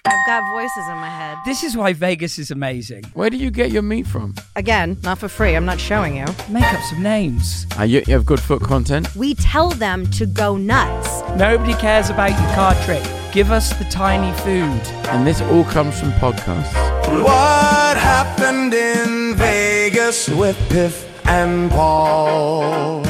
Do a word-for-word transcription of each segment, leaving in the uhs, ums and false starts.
I've got voices in my head. This is why Vegas is amazing. Where do you get your meat from? Again, not for free. I'm not showing you. Make up some names. Uh, you, you have good foot content? We tell them to go nuts. Nobody cares about your card trick. Give us the tiny food. And this all comes from podcasts. What happened in Vegas with Piff and Paul?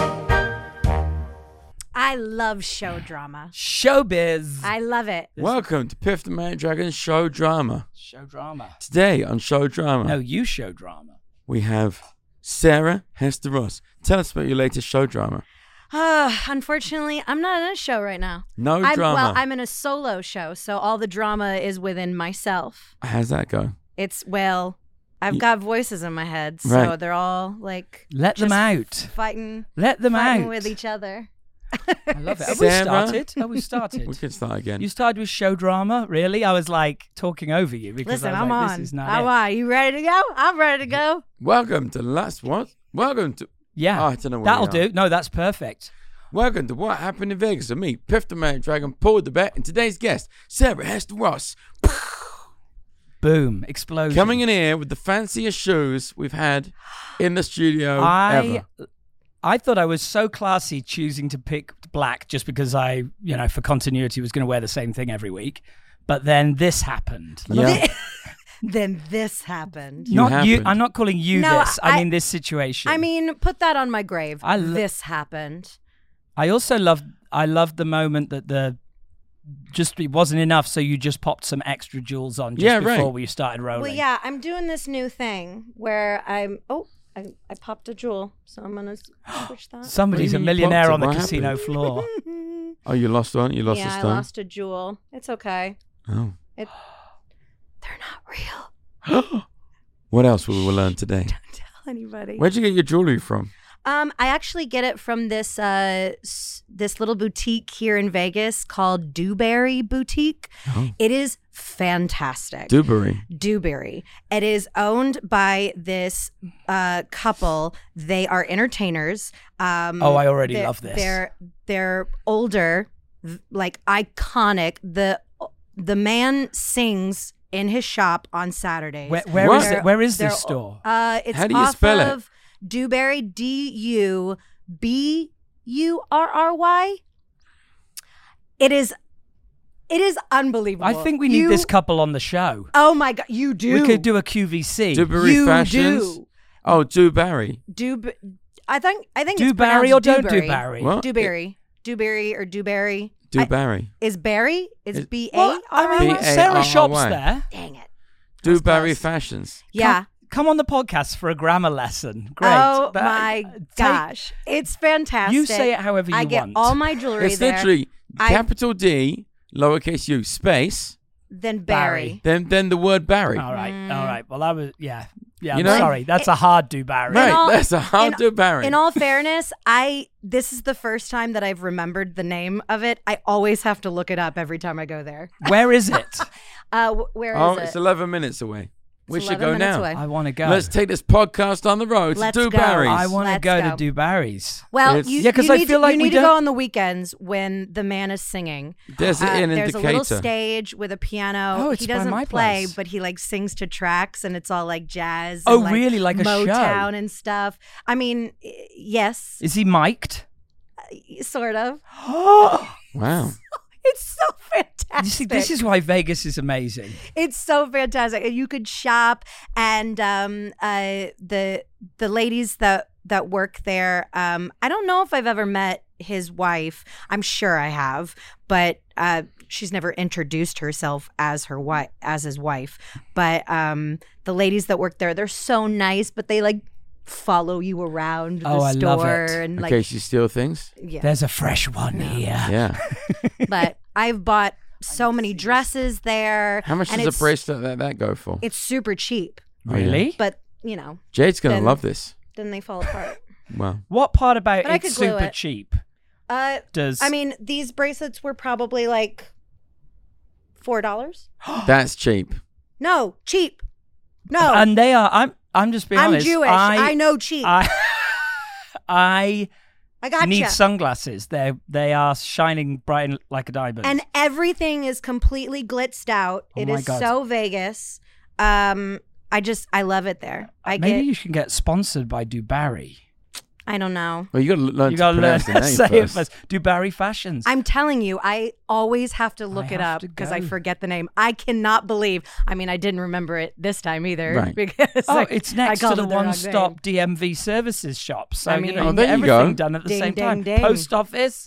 I love show drama. Showbiz. I love it. Welcome to Piff the Manic Dragon Show Drama. Show drama. Today on Show Drama, No, you show drama. we have Sarah Hester Ross. Tell us about your latest show drama. Uh, unfortunately, I'm not in a show right now. No I'm, drama. Well, I'm in a solo show, so all the drama is within myself. How's that go? It's, well, I've You- got voices in my head, so Right. they're all like Let them just out. fighting, Let them fighting out. with each other. I love it. Have we Sarah? started? Have we started? We can start again. You started with show drama? Really? I was like talking over you because Listen, I was I'm like, on. this is not I'm it. on. You ready to go? I'm ready to go. Welcome to last what? Welcome to Yeah. Oh, I don't know where That'll we are. do. No, that's perfect. Welcome to What Happened in Vegas with me, Piff the Manic Dragon, Paul the Bet, and today's guest, Sarah Hester Ross. Boom. Explosion. Coming in here with the fanciest shoes we've had in the studio I ever. I thought I was so classy choosing to pick black just because I, you know, for continuity was going to wear the same thing every week. But then this happened. Yeah. Then this happened. You Not you. happened. I'm not calling you No, this. I, I- mean this situation. I mean, put that on my grave. I lo- this happened. I also loved. I loved the moment that the just it wasn't enough, so you just popped some extra jewels on just Yeah, before right. we started rolling. Well, yeah, I'm doing this new thing where I'm. Oh, I, I popped a jewel, so I'm gonna s- switch that. Somebody's What a do you mean you millionaire popped on the it? What casino happened? floor. Oh, you lost one? You lost yeah, a I stone? lost a jewel. It's okay. Oh. It, they're not real. What else will we learn today? Don't tell anybody. Where'd you get your jewelry from? Um, I actually get it from this uh s- this little boutique here in Vegas called Dewberry Boutique. Oh. It is fantastic. Dewberry. Dewberry. It is owned by this uh, couple. They are entertainers. Um, Oh, I already they're- love this. They're they're older, v- like iconic. The the man sings in his shop on Saturdays. Where, where What? is it? Where is They're- this store? Uh, it's How do you off spell it? of Dewberry, D U B U R R Y. It is, it is unbelievable. I think we need You- this couple on the show. Oh my God, you do. We could do a Q V C. Dewberry You Fashions. do. Oh, Dewberry. Dew, I think I think Do it's Barry or pronounced don't do Dewberry. Barry? What? Dewberry, Dewberry or Dewberry. I- Dewberry. Is Barry? Is Is- B A Well, R I R mean, Y? B A- Sarah R R shops Y. there. Dang it. Dewberry close. Fashions. Yeah. Come on the podcast for a grammar lesson. Great. Oh That- my take- gosh, it's fantastic. You say it however you I get want. all my jewelry It's there. literally I- capital D, lowercase u, space, Then Barry. Barry. then then the word Barry. All right. All right. Well, I was. Yeah. Yeah. You I'm know? sorry. That's a hard do, Barry. Right, all- that's a hard in- Dewberry. In all fairness, I this is the first time that I've remembered the name of it. I always have to look it up every time I go there. Where is it? Uh, wh- where is oh, it? it's eleven minutes away. We It's should eleven go minutes now. away. I want to go. Let's take this podcast on the road Let's to go. Dewberry's. I want to Let's go, go. to do Barry's. Well, It's- you, Yeah, 'cause you I need feel to, like you we need to don't- go on the weekends when the man is singing. There's Uh, an there's indicator. a little stage with a piano. Oh, it's he by doesn't my play, place. but he like sings to tracks, and it's all like jazz. Oh, and, like, really? Like a show? Motown and stuff. I mean, i- yes, Is he mic'd? sort of. Wow. It's so fantastic. You see, this is why Vegas is amazing. It's so fantastic. And you could shop, and um, uh, the the ladies that that work there. Um, I don't know if I've ever met his wife. I'm sure I have, but uh, she's never introduced herself as her wife, as his wife. But um, the ladies that work there, they're so nice, but they like follow you around the Oh, I store love it. and Okay, like she steal things? yeah. There's a fresh one here. Yeah. But I've bought so many dresses there. How much and does a it's- bracelet that, that go for? It's super cheap, Oh, yeah. Really? but you know, Jade's going to then- love this. then they fall apart. Wow. What part about But I it's could glue super it. cheap Uh, does? I mean, these bracelets were probably like four dollars. That's cheap. No, cheap. No, and they are. I'm. I'm just being I'm honest. Jewish. I, I know cheap. I, I I gotcha. need sunglasses. They they are shining bright like a diamond. And everything is completely glitzed out. Oh It my is God. so Vegas. Um, I just I love it there. I Maybe get. you should get sponsored by Dubarry. I don't know. Well, you got to learn You to gotta learn pronounce the to name say it first. first. Dubarry Fashions. I'm telling you, I always have to look I it have up to because I go. forget the name. I cannot believe. I mean, I didn't remember it this time either. Right. Because Oh, I- it's I next to called the it wrong one-stop name. D M V services shop. So I you mean- know, Oh, you can there get you go. everything done at the Ding, same ding, time. ding. Post office.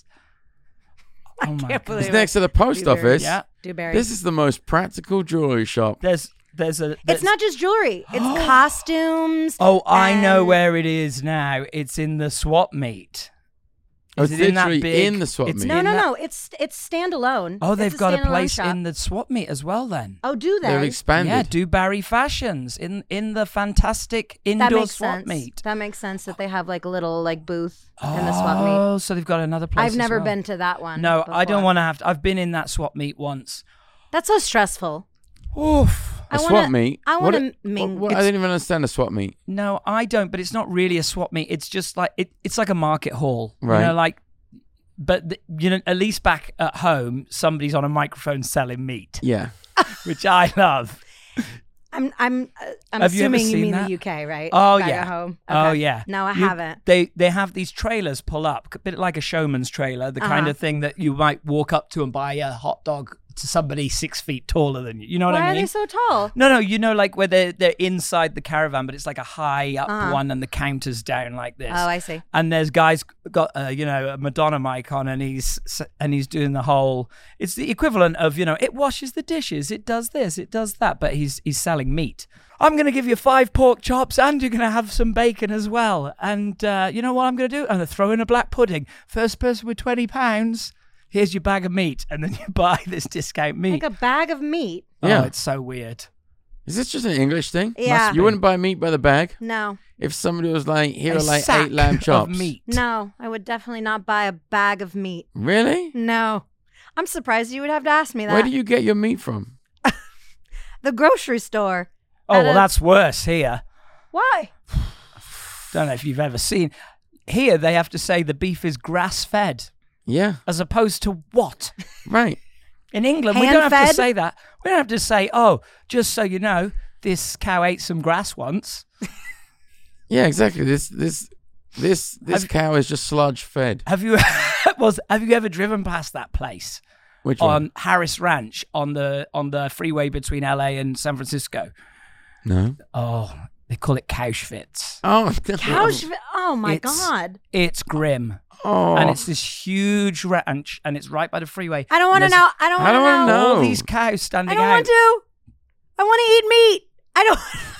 I Oh my can't God. believe It's next to the post Dewberry. office. Yeah. Dewberry. This is the most practical jewelry shop. There's there's a. It's there's- not just jewelry. It's costumes. Oh, I know and- where it is now. It's in the swap meet. Oh, Is it's it in that literally big? in the swap it's meet. No, in no, that- no. It's it's standalone. Oh, It's they've got a standalone place shop. in the swap meet as well. Then. Oh, do they? They've expanded. Yeah, Dubarry Fashions in in the fantastic indoor that makes swap sense. meet. That makes sense that they have like a little like booth in the swap meet. Oh, so they've got another place. I've as never well. been to that one. No, I don't before. want to have. To, I've been in that swap meet once. That's so stressful. Oof. A I swap wanna- meet? I What wanna it- ming- what- I It's- didn't even understand a swap meet. No, I don't. But it's not really a swap meet. It's just like it, it's like a market hall, Right. You know, like, but the, you know, at least back at home, somebody's on a microphone selling meat, Yeah. which I love. I'm I'm uh, I'm Have you ever assuming you, seen mean that? the U K, right? Oh Back yeah. At home. Oh Okay. yeah. No, I You- haven't. They they have these trailers pull up, a bit like a showman's trailer, the kind Uh-huh. of thing that you might walk up to and buy a hot dog to somebody six feet taller than you. You know what Why I are mean? they so tall? No, no, you know, like where they're they're inside the caravan, but it's like a high up Uh-huh. one, and the counter's down like this. Oh, I see. And there's guys got uh, you know a Madonna mic on, and he's and he's doing the whole. It's the equivalent of you know it washes the dishes, it does this, it does that, but he's he's selling meat. I'm gonna give you five pork chops, and you're gonna have some bacon as well. And uh, you know what I'm gonna do? I'm gonna throw in a black pudding. First person with twenty pounds. Here's your bag of meat, and then you buy this discount meat. Like a bag of meat. Yeah. Oh, it's so weird. Is this just an English thing? Yeah. You wouldn't buy meat by the bag? No, If somebody was like, here A are like sack eight lamb chops. of meat. no, I would definitely not buy a bag of meat. Really? No, I'm surprised you would have to ask me that. Where do you get your meat from? The grocery store. Oh At well, a- that's worse here. Why? Don't know if you've ever seen. Here they have to say the beef is grass fed, Yeah. as opposed to what? Right. In England, we don't have to Hand-fed? say that. We don't have to say, oh, just so you know, this cow ate some grass once. Yeah, exactly. This this this this Have- cow is just sludge fed. Have you was Have you ever driven past that place Which on one? Harris Ranch on the on the freeway between L A and San Francisco? No. Oh, they call it Couchfits. Oh, Couch. Oh my It's- god. It's grim. Oh. And it's this huge ranch, and it's right by the freeway. I don't want to And there's know. I don't I want to don't wanna know. know. all these cows I standing don't out. want to. I want to eat meat. I don't.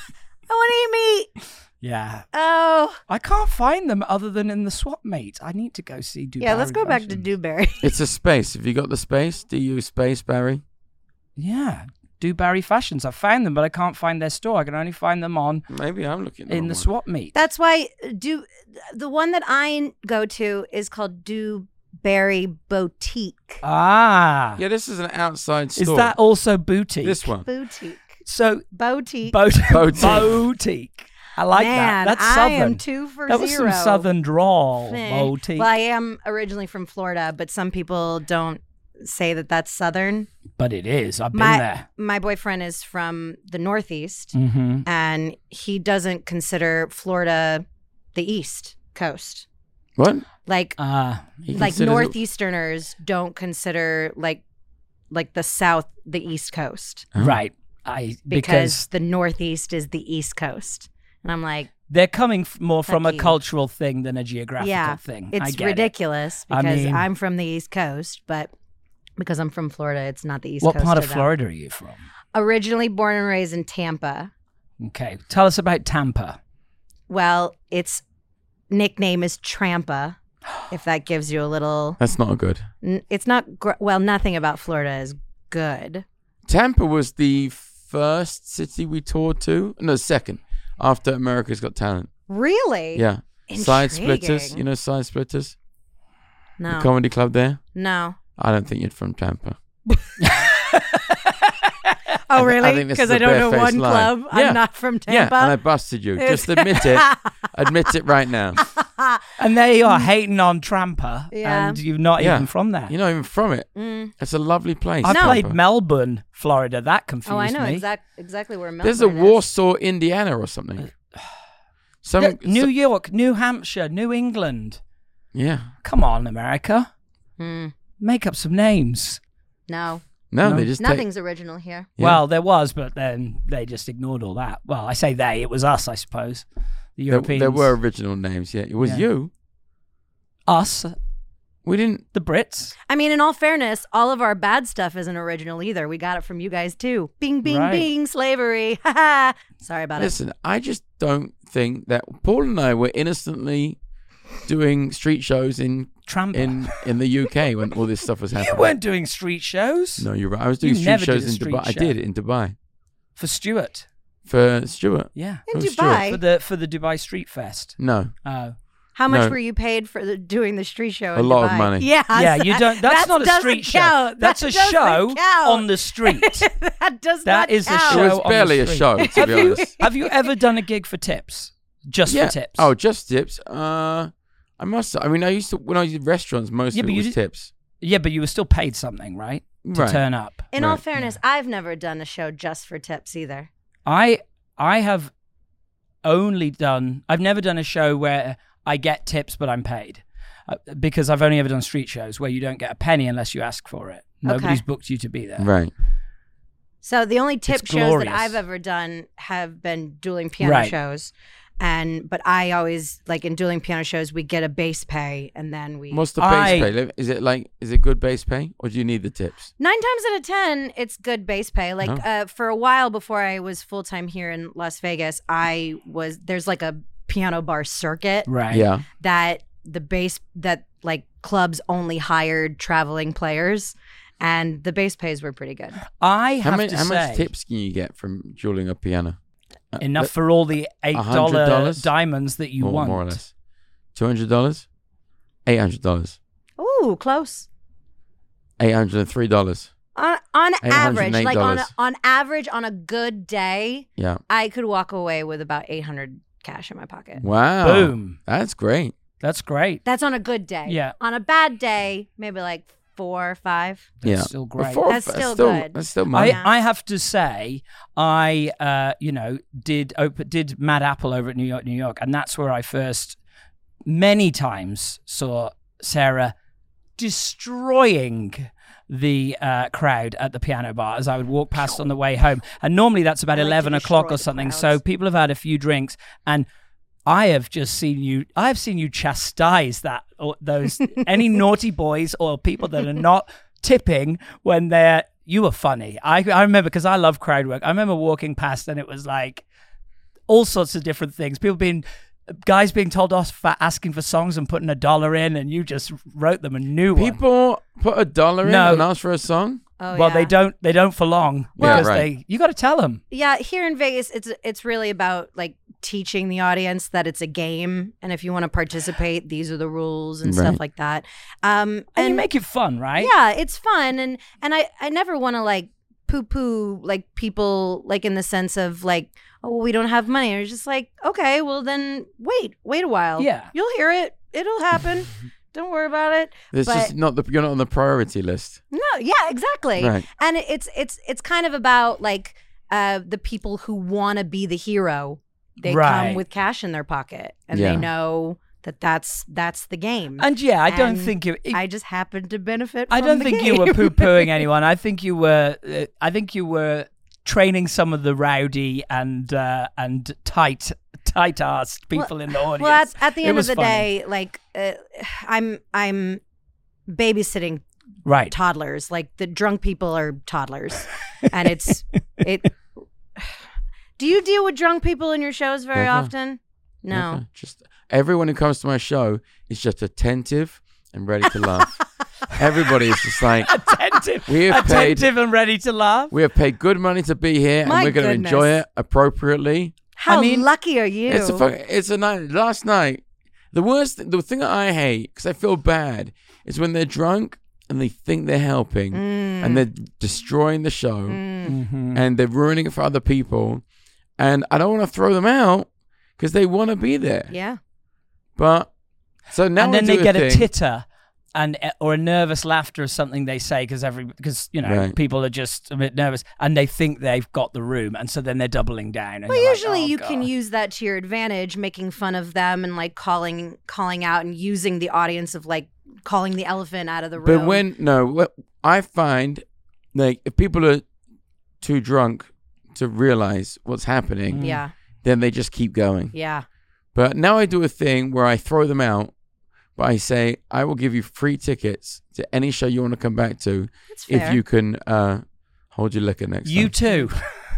I want to eat meat. Yeah. Oh. I can't find them other than in the swap meet. I need to go see Dubarry Yeah, let's go back to Fashions. Dewberry. It's a space. Have you got the space? Do you space, Barry? Yeah, Dubarry Fashions. I found them, but I can't find their store. I can only find them on Maybe I'm looking in the one. swap meet. That's why do the one that I go to is called Dewberry Boutique. Ah. Yeah, this is an outside Is store. that also boutique? this one? Boutique. So, Boutique. boutique. Boutique. Boutique. I like Man, that. That's I southern. am two for that was zero. some southern drawl. Eh. Boutique. Well, I am originally from Florida, but some people don't say that that's southern. But it is. I've been My there. my boyfriend is from the Northeast, Mm-hmm. and he doesn't consider Florida the East Coast. What? Like Ah. He like considers it- Northeasterners don't consider like like the South the East Coast Oh. right. I because because the Northeast is the East Coast, and I'm like, they're coming f- more from Fuck a you. cultural thing than a geographical yeah, thing. I it's get it. ridiculous I because mean- I'm from the East Coast, but because I'm from Florida, it's not the East What Coast. part to of them. Florida are you from? Originally born and raised in Tampa. Okay. Tell us about Tampa. Well, its nickname is Trampa. If that gives you a little, That's not good. n- it's not gr- well. Nothing about Florida is good. Tampa was the first city we toured to. No, second. After America's Got Talent. Really? Yeah. Side Splitters. Intriguing. You know Side Splitters? No. The comedy club there? No. I don't think you're from Tampa. Oh, I th- I really? think this Because is I a don't know barefaced one lie. club. Yeah. I'm not from Yeah, Tampa. and I busted you. Just admit it. Admit it right now. And there you are hating on Tramper, Yeah. and you're not Yeah. even from there. You're not even from it. Mm. It's a lovely place. I No. played Tampa. Melbourne, Florida. That confused Oh, I know me. exact, exactly where Melbourne There's a is. Warsaw, Indiana, or something. Some Th- New so- York, New Hampshire, New England. yeah. Come on, America. Hmm. Make up some names. No, No, No. they just take. nothing's original here. Yeah. Well, there was, but then they just ignored all that. Well, I say they, it was us, I suppose. The There, Europeans. there were original names. Yeah, it was Yeah. you. Us, We didn't. the Brits. I mean, in all fairness, all of our bad stuff isn't original either. We got it from you guys too. Bing, bing, Right. bing, slavery. Ha ha. Sorry about Listen, I just don't think that Paul and I were innocently doing street shows in Tramper. in in the U K when all this stuff was you happening. weren't doing street shows No, you're right. I was doing You street never did shows a in street Dubai. I show. did in Dubai for Stuart. for Stuart. Yeah. it. In Who's Dubai, For the for the Dubai Street Fest. No, Oh. how much No. were you paid for the, doing the street show? A in lot of Dubai? money. Yeah, Yeah, you don't. That's that not a doesn't street show. count. That's That a doesn't show count. on the street. that does That not is a count. show it was on the barely a street. show, to Have be you honest. have you ever done a gig for tips? Just Yeah. for tips? Oh, just tips. Uh, I must. I mean, I used to when I was in restaurants. Most Yeah, of but it you was did- tips. yeah, but you were still paid something, right? To Right. turn up. In all Right. fairness, I've never done a show just for tips either. I I have only done. I've never done a show where I get tips, but I'm paid. Uh, because I've only ever done street shows where you don't get a penny unless you ask for it. Nobody's booked you to be there. Right. So the only tip It's shows that glorious. I've ever done have been dueling piano Right. shows. And but I always like in dueling piano shows we get a base pay and then we What's the base I- pay? Is it like is it good base pay or do you need the tips? nine times out of ten it's good base pay. Like Oh. uh, for a while before I was full time here in Las Vegas, I was there's like a piano bar circuit Right. Yeah. that the bass that like clubs only hired traveling players, and the bass pays were pretty good. I have How, many, to how say much tips can you get from dueling a piano? Uh, enough let- for all the eight dollar one hundred dollars? diamonds that you more, want. more or less. Two hundred dollars, eight hundred dollars, Ooh, close. eight hundred and three dollars. On on average, like on a, $808. on average on a good day, Yeah. I could walk away with about eight hundred cash in my pocket. Wow. Boom. That's great. That's great. That's on a good day. Yeah. On a bad day, maybe like four or five. That's yeah. still great. Before- That's still still good. That's still money. I, I have to say, I uh, you know did op- did Mad Apple over at New York, New York, and that's where I first many times saw Sarah destroying the uh, crowd at the piano bar as I would walk past on the way home. And normally that's about I like to eleven o'clock destroy or the something. crowds. So people have had a few drinks, and I have just seen you. I have seen you chastise that or those any naughty boys or people that are not tipping when they're. You were funny. I I remember because I love crowd work. I remember walking past and it was like all sorts of different things. People being. Guys being told off for asking for songs and putting a dollar in, and you just wrote them a new one. People put a dollar in No. and ask for a song. Oh, well, yeah. they don't. They don't for long Well- because Yeah, right. they. You got to tell them. Yeah, here in Vegas, it's it's really about like teaching the audience that it's a game, and if you want to participate, these are the rules and stuff Right. like that. Um, And, you make it fun, right? yeah, it's fun, and and I I never want to like poo poo like people like in the sense of like, oh, well, we don't have money. Or it's just like, okay, well then wait, wait a while. Yeah. you'll hear it. It'll happen. Don't worry about it. There's But- just not the you're not on the priority list. No, yeah, exactly. Right. And it- it's it's it's kind of about like uh the people who want to be the hero. They come Right. with cash in their pocket, and Yeah. they know that that's that's the game. And yeah, I don't And think you. I just happen to benefit. I from don't the think game. you were poo pooing anyone. I think you were. Uh, I think you were training some of the rowdy and uh, and tight tight assed people in the audience. Well, at, at the It end of was the funny. day, like uh, I'm I'm babysitting Right. toddlers. Like the drunk people are toddlers, and it's it. Do you deal with drunk people in your shows very Never. often? No. Never. Just everyone who comes to my show is just attentive and ready to laugh. Everybody is just like, Attentive. We have paid- attentive and ready to laugh. we have paid good money to be here, and My we're going to goodness. enjoy it appropriately. How I mean, lucky are you? It's a fuck- it's a night. Last night, the worst, the thing that I hate because I feel bad is when they're drunk and they think they're helping, Mm. and they're destroying the show, Mm. Mhm. and they're ruining it for other people. And I don't want to throw them out because they want to be there. Yeah. But so now and then I do they get a thing- titter and or a nervous laughter or something they say because every because you know Right. people are just a bit nervous and they think they've got the room, and so then they're doubling down. And Well, you're like, usually "Oh, you God." can use that to your advantage, making fun of them and like calling calling out and using the audience of like calling the elephant out of the room. But when no, what I find like if people are too drunk to realize what's happening, yeah, then they just keep going. yeah, But now I do a thing where I throw them out, but I say I will give you free tickets to any show you want to come back to that's fair. if you can uh, hold your liquor next You time. too.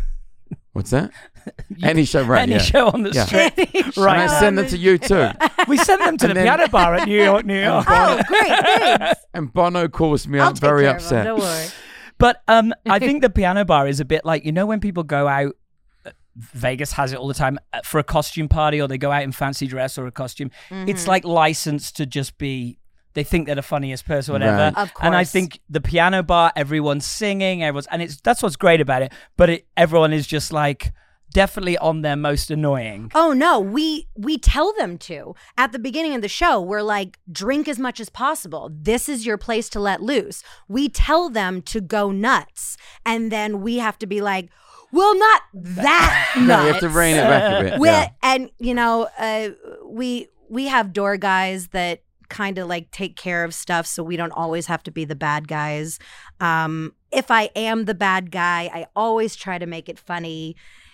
What's that? Any show, right? Any yeah. show on the Yeah. strip. And Right. I send them to you too. We sent them to the And then- piano bar at New York, New York. Oh, great, thanks. And Bono calls me I'll up take very care upset. Of them, don't worry. But um, I think the piano bar is a bit like, you know, when people go out, uh, Vegas has it all the time, uh, for a costume party, or they go out in fancy dress or a costume. It's Mm-hmm. like licensed to just be, they think they're the funniest person, whatever. Right. Of And I course. think the piano bar, everyone's singing, everyone's, and it's that's what's great about it. But it, everyone is just like definitely on their most annoying. Oh no, we we tell them to. At the beginning of the show, we're like, drink as much as possible. This is your place to let loose. We tell them to go nuts. And then we have to be like, well, not that nuts. No, you have to rein it back a bit. We- Yeah. And you know, uh, we we have door guys that kind of like take care of stuff, so we don't always have to be the bad guys. Um, if I am the bad guy, I always try to make it funny,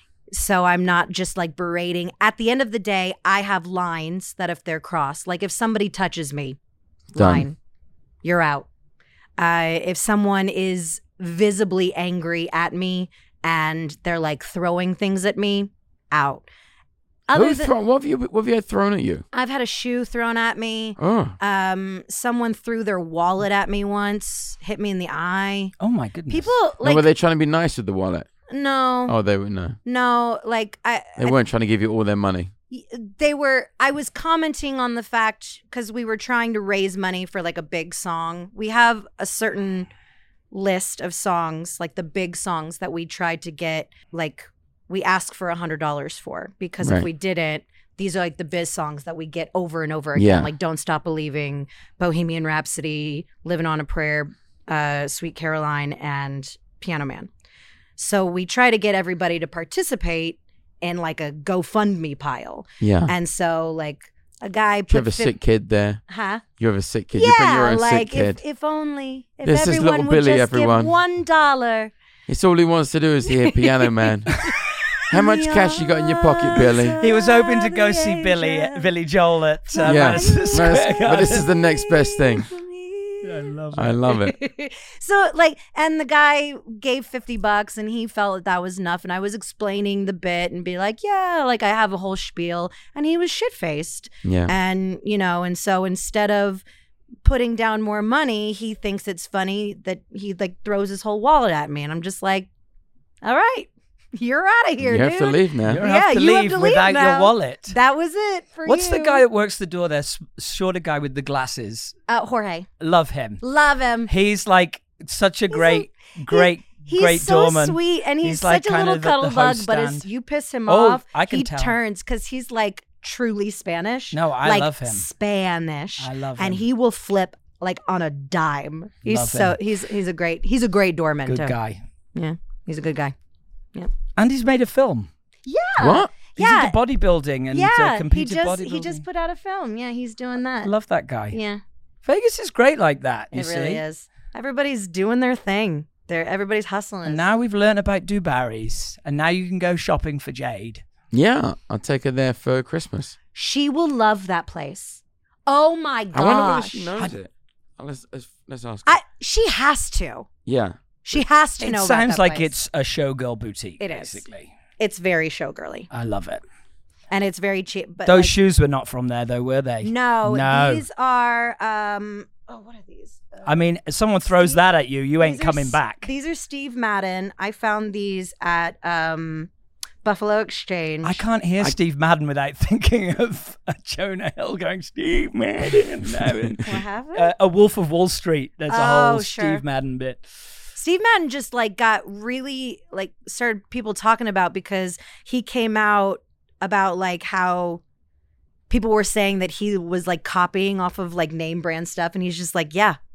so I'm not just like berating. At the end of the day, I have lines that if they're crossed, like if somebody touches me, Done. line, you're out. Uh, if someone is visibly angry at me and they're like throwing things at me, out. Other Who than, throw, what have you what have you had thrown at you? I've had a shoe thrown at me. Oh, Um, someone threw their wallet at me once, hit me in the eye. Oh my goodness. People no, like were they trying to be nice with the wallet? no, Oh, they were no. no, like I, They I weren't trying to give you all their money. they were I was commenting on the fact because we were trying to raise money for like a big song. We have a certain list of songs, like the big songs that we tried to get, like we ask for a hundred dollars for, because Right. if we didn't, these are like the biz songs that we get over and over again, Yeah. like Don't Stop Believing, Bohemian Rhapsody, Living on a Prayer, uh, Sweet Caroline, and Piano Man. So we try to get everybody to participate in like a GoFundMe pile. Yeah. And so like a guy Do you have put a fif- sick kid there? huh? You have a sick kid. you bring your Yeah, own like sick kid. if, if only if This is everyone little would Billy, just everyone. give one dollar. It's all he wants to do is hear Piano Man. How much cash you got in your pocket, Billy? He was hoping to go see Billy, Billy Joel at uh, Yeah. Madison No, Square it's- but this is the next best thing. I love it. I love it. So like, and the guy gave fifty bucks and he felt that that was enough. And I was explaining the bit and be like, yeah, like I have a whole spiel, and he was shit faced. Yeah. And, you know, and so instead of putting down more money, he thinks it's funny that he like throws his whole wallet at me. And I'm just like, all right, you're out of here, You dude. have to leave now. You Yeah, have to you have leave to leave without your now. wallet. That was it for What's you. the guy that works the door there? S- Shorter guy with the glasses. Uh, Jorge. Love him. Love him. He's like such a great, great, He's great so doorman. sweet, and he's, He's, like, such a kind little of at the cuddle bug. host But as stand. you piss him Oh, off, I can he tell. turns because he's like truly Spanish. No, I like love him. Spanish. I love and him. he will flip like on a dime. He's Love so him. he's he's a great he's a great doorman Good too. guy. Yeah, he's a good guy. And he's made a film. Yeah, What? He's yeah, into bodybuilding and yeah. uh, he competed just bodybuilding. he just put out a film. Yeah, he's doing that. I love that guy. yeah, Vegas is great like that, you it see. really is. Everybody's doing their thing. They're everybody's hustling. And now we've learned about Dubarry's, and now you can go shopping for Jade. Yeah, I'll take her there for Christmas. she will love that place. Oh my I wonder whether gosh. she knows it. Uh, Let's, let's, let's ask her. I, she has to. Yeah. She has to It know. about sounds that like place. it's a showgirl boutique, It is. basically. It's very showgirly, I love it. and it's very cheap. But Those like, shoes were not from there, though, were they? no, No. these are. Um, oh, what are these? Uh, I mean, if someone throws that at you, you ain't these are coming S- back. These are Steve Madden. I found these at um, Buffalo Exchange. I can't hear I- Steve Madden without thinking of uh, Jonah Hill going, Steve Madden. What happened? uh, a Wolf of Wall Street. There's a Oh, whole sure. Steve Madden bit. Steve Madden just like got really like started people talking about because he came out about like how people were saying that he was like copying off of like name brand stuff, and he's just like, yeah,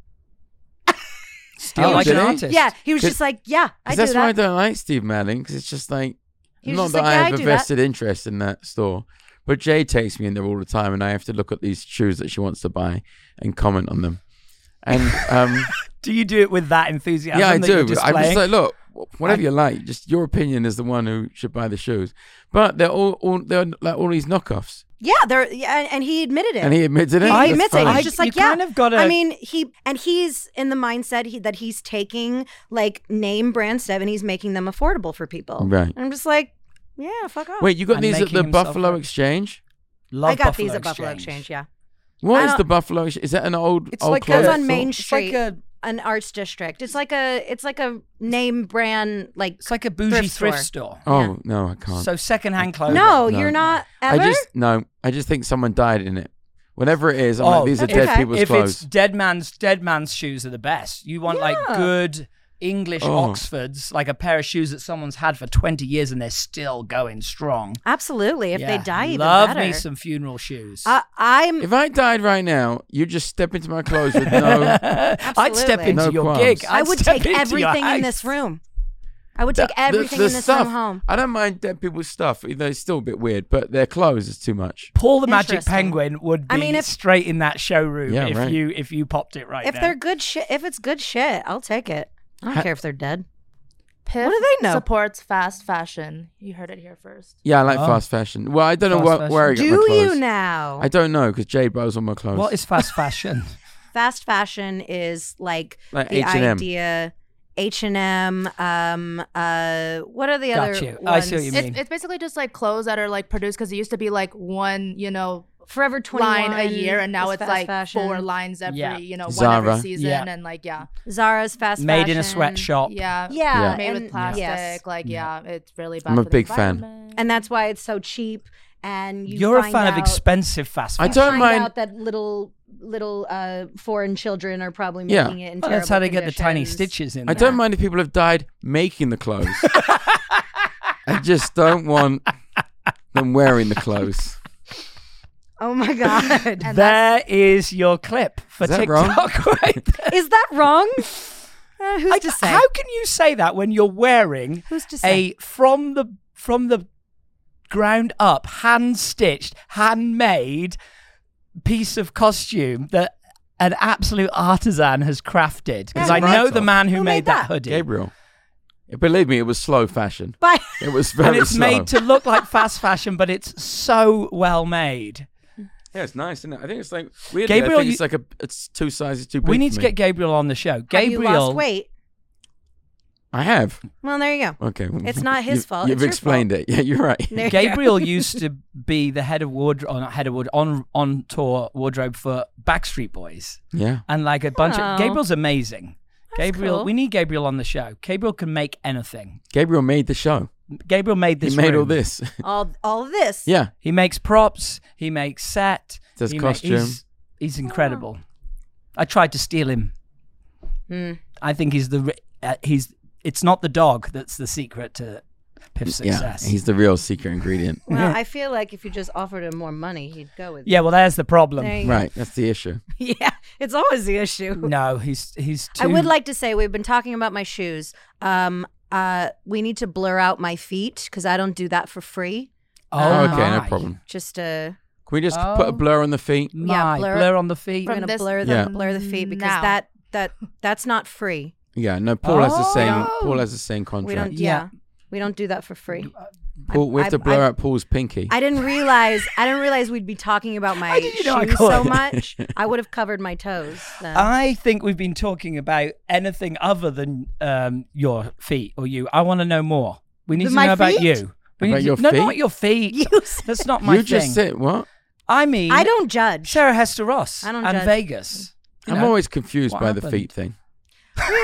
Still Oh, like did an he? artist. yeah. He was Could- just like, yeah, I do That's why I that. don't like Steve Madden, because it's just like, He was not just that like, I yeah, I have a do that. vested interest in that store. But Jay takes me in there all the time, and I have to look at these shoes that she wants to buy and comment on them. And um, Do you do it with that enthusiasm? yeah, I that you're do. I'm just displaying? like, look, whatever I- you like, just your opinion is the one who should buy the shoes. But they're all, all they're like all these knockoffs, Yeah, there, yeah, and, and he admitted it. and he admitted it. He I- That's admits it. funny. He's just like, you yeah. kind of gotta- I mean, he and he's in the mindset he, that he's taking like name brand stuff and he's making them affordable for people. Right. And I'm just like, yeah, fuck off. Wait, you got And these at making the himself Buffalo rich. Exchange? Love I got Buffalo these at Buffalo Exchange. Exchange. Yeah, What I is don't- the Buffalo Exchange? Is that an old It's old like clothes It's on store? Main It's like Street. a an arts district. It's like a it's like a name brand like. it's like a bougie Thrift thrift, store. store. Oh Yeah. no, I can't. So secondhand clothing. No, No. you're not I ever. just no. I just think someone died in it. Whatever it is, I'm Oh, like, these are that's dead okay. people's if clothes. it's dead man's dead man's shoes are the best. You want like Yeah. good English Oh. Oxfords, like a pair of shoes that someone's had for twenty years and they're still going strong. Absolutely. If Yeah. they die, even Love better. me some funeral shoes. I, I'm. If I died right now, you just step into my clothes with no. I'd step Absolutely. into No your qualms. gig. I I'd would step take into your everything in house. this room. I would take The- everything the in this stuff, room home. I don't mind dead people's stuff. Though it's still a bit weird, but their clothes is too much. Paul the Magic Interesting. Penguin would be I mean, if- straight in that showroom Yeah, if right. you if you popped it right If now. they're good shit, if it's good shit, I'll take it. I don't Ha- care if they're dead. Piff What do they know? supports fast fashion. You heard it here first. Yeah, I like Oh. fast fashion. Well, I don't know Fast what, fashion. where I got Do my clothes. you now? I don't know because Jay buys all my clothes. What is fast fashion? Fast fashion is like, Like the H and M. idea. H and M. Um. Uh. What are the Got other you. ones? I see what you mean. It's, it's basically just like clothes that are like produced because it used to be like one, you know, Forever twenty-one line a year, and now is it's fast like fashion. four lines every, Yeah. you know, Zara. whatever season, Yeah. and like yeah, Zara's fast Made fashion. in a sweatshop. yeah, Yeah, made and- with plastic. yes. Like yeah, it's really bad. I'm a for the big fan. environment. and that's why it's so cheap. And you You're a find fan of out- expensive fast I fashion. don't find mind- out that little little uh, foreign children are probably Yeah. making it in Well, that's how terrible they get the tiny conditions. stitches in I there. don't mind if people have died making the clothes. I just don't want them wearing the clothes. Oh my god! And There is your clip for Is that TikTok. Right there. Is that wrong? Uh, who's I- to say? How can you say that when you're wearing Who's to say? a from the from the ground up, hand stitched, handmade piece of costume that an absolute artisan has crafted? Because Yeah, I right. know the man who, Who made, made that, that? hoodie. Gabriel. Believe me, it was slow fashion. Bye. It was very And it's slow. made to look like fast fashion, but it's so well made. Yeah, it's nice, isn't it? I think it's like weirdly, Gabriel, I think you- it's like a it's two sizes too big. We need for to me. get Gabriel on the show. Have Gabriel, you lost weight? I have. Well, there you go. Okay. well, It's not his you've- fault, You've it's your explained it. Yeah, you're right. There you go. Gabriel used to be the head of wardrobe, not head of wardrobe, on on tour wardrobe for Backstreet Boys, Yeah. and like a bunch Oh. of. Gabriel's amazing. Gabriel, cool. we need Gabriel on the show. Gabriel can make anything. Gabriel made the show. Gabriel made this. he made all room. this. all all of this. yeah. He makes props. He makes set. Does he ma- costume. he's, he's incredible. I tried to steal him. Hmm. I think he's the. ri- Uh, he's. It's not the dog that's the secret to Piff's Yeah. success. He's the real secret ingredient. Well, Yeah. I feel like if you just offered him more money, he'd go with it. yeah. Well, there's the problem. There you go. Right. That's the issue. Yeah, it's always the issue. No, he's he's. Too, I would like to say we've been talking about my shoes. Um, uh, we need to blur out my feet because I don't do that for free. Oh, Oh, okay, no my. problem. Just uh, Can we just put a Oh. blur on the feet? My, Yeah, blur- blur on the feet. we're From gonna this- blur the Yeah. blur the feet because Now. that that that's not free. Yeah. No. Paul has the same. Oh. Paul has the same We contract. don't. Yeah. Yeah, we don't do that for free. Paul, we have I- to blur I- out Paul's pinky. I didn't realize. I didn't realize we'd be talking about my did you know I shoes could? so much. I would have covered my toes. Then. I think we've been talking about anything other than um, your feet or you. I want to know more. We need The- to my know about feet? you. We About need to- your no, feet? not your feet. You That's not my you thing. just said what? I mean, I don't judge. Sarah Hester Ross I don't and judge. Vegas. You I'm know, always confused what by the happened? feet thing. Really?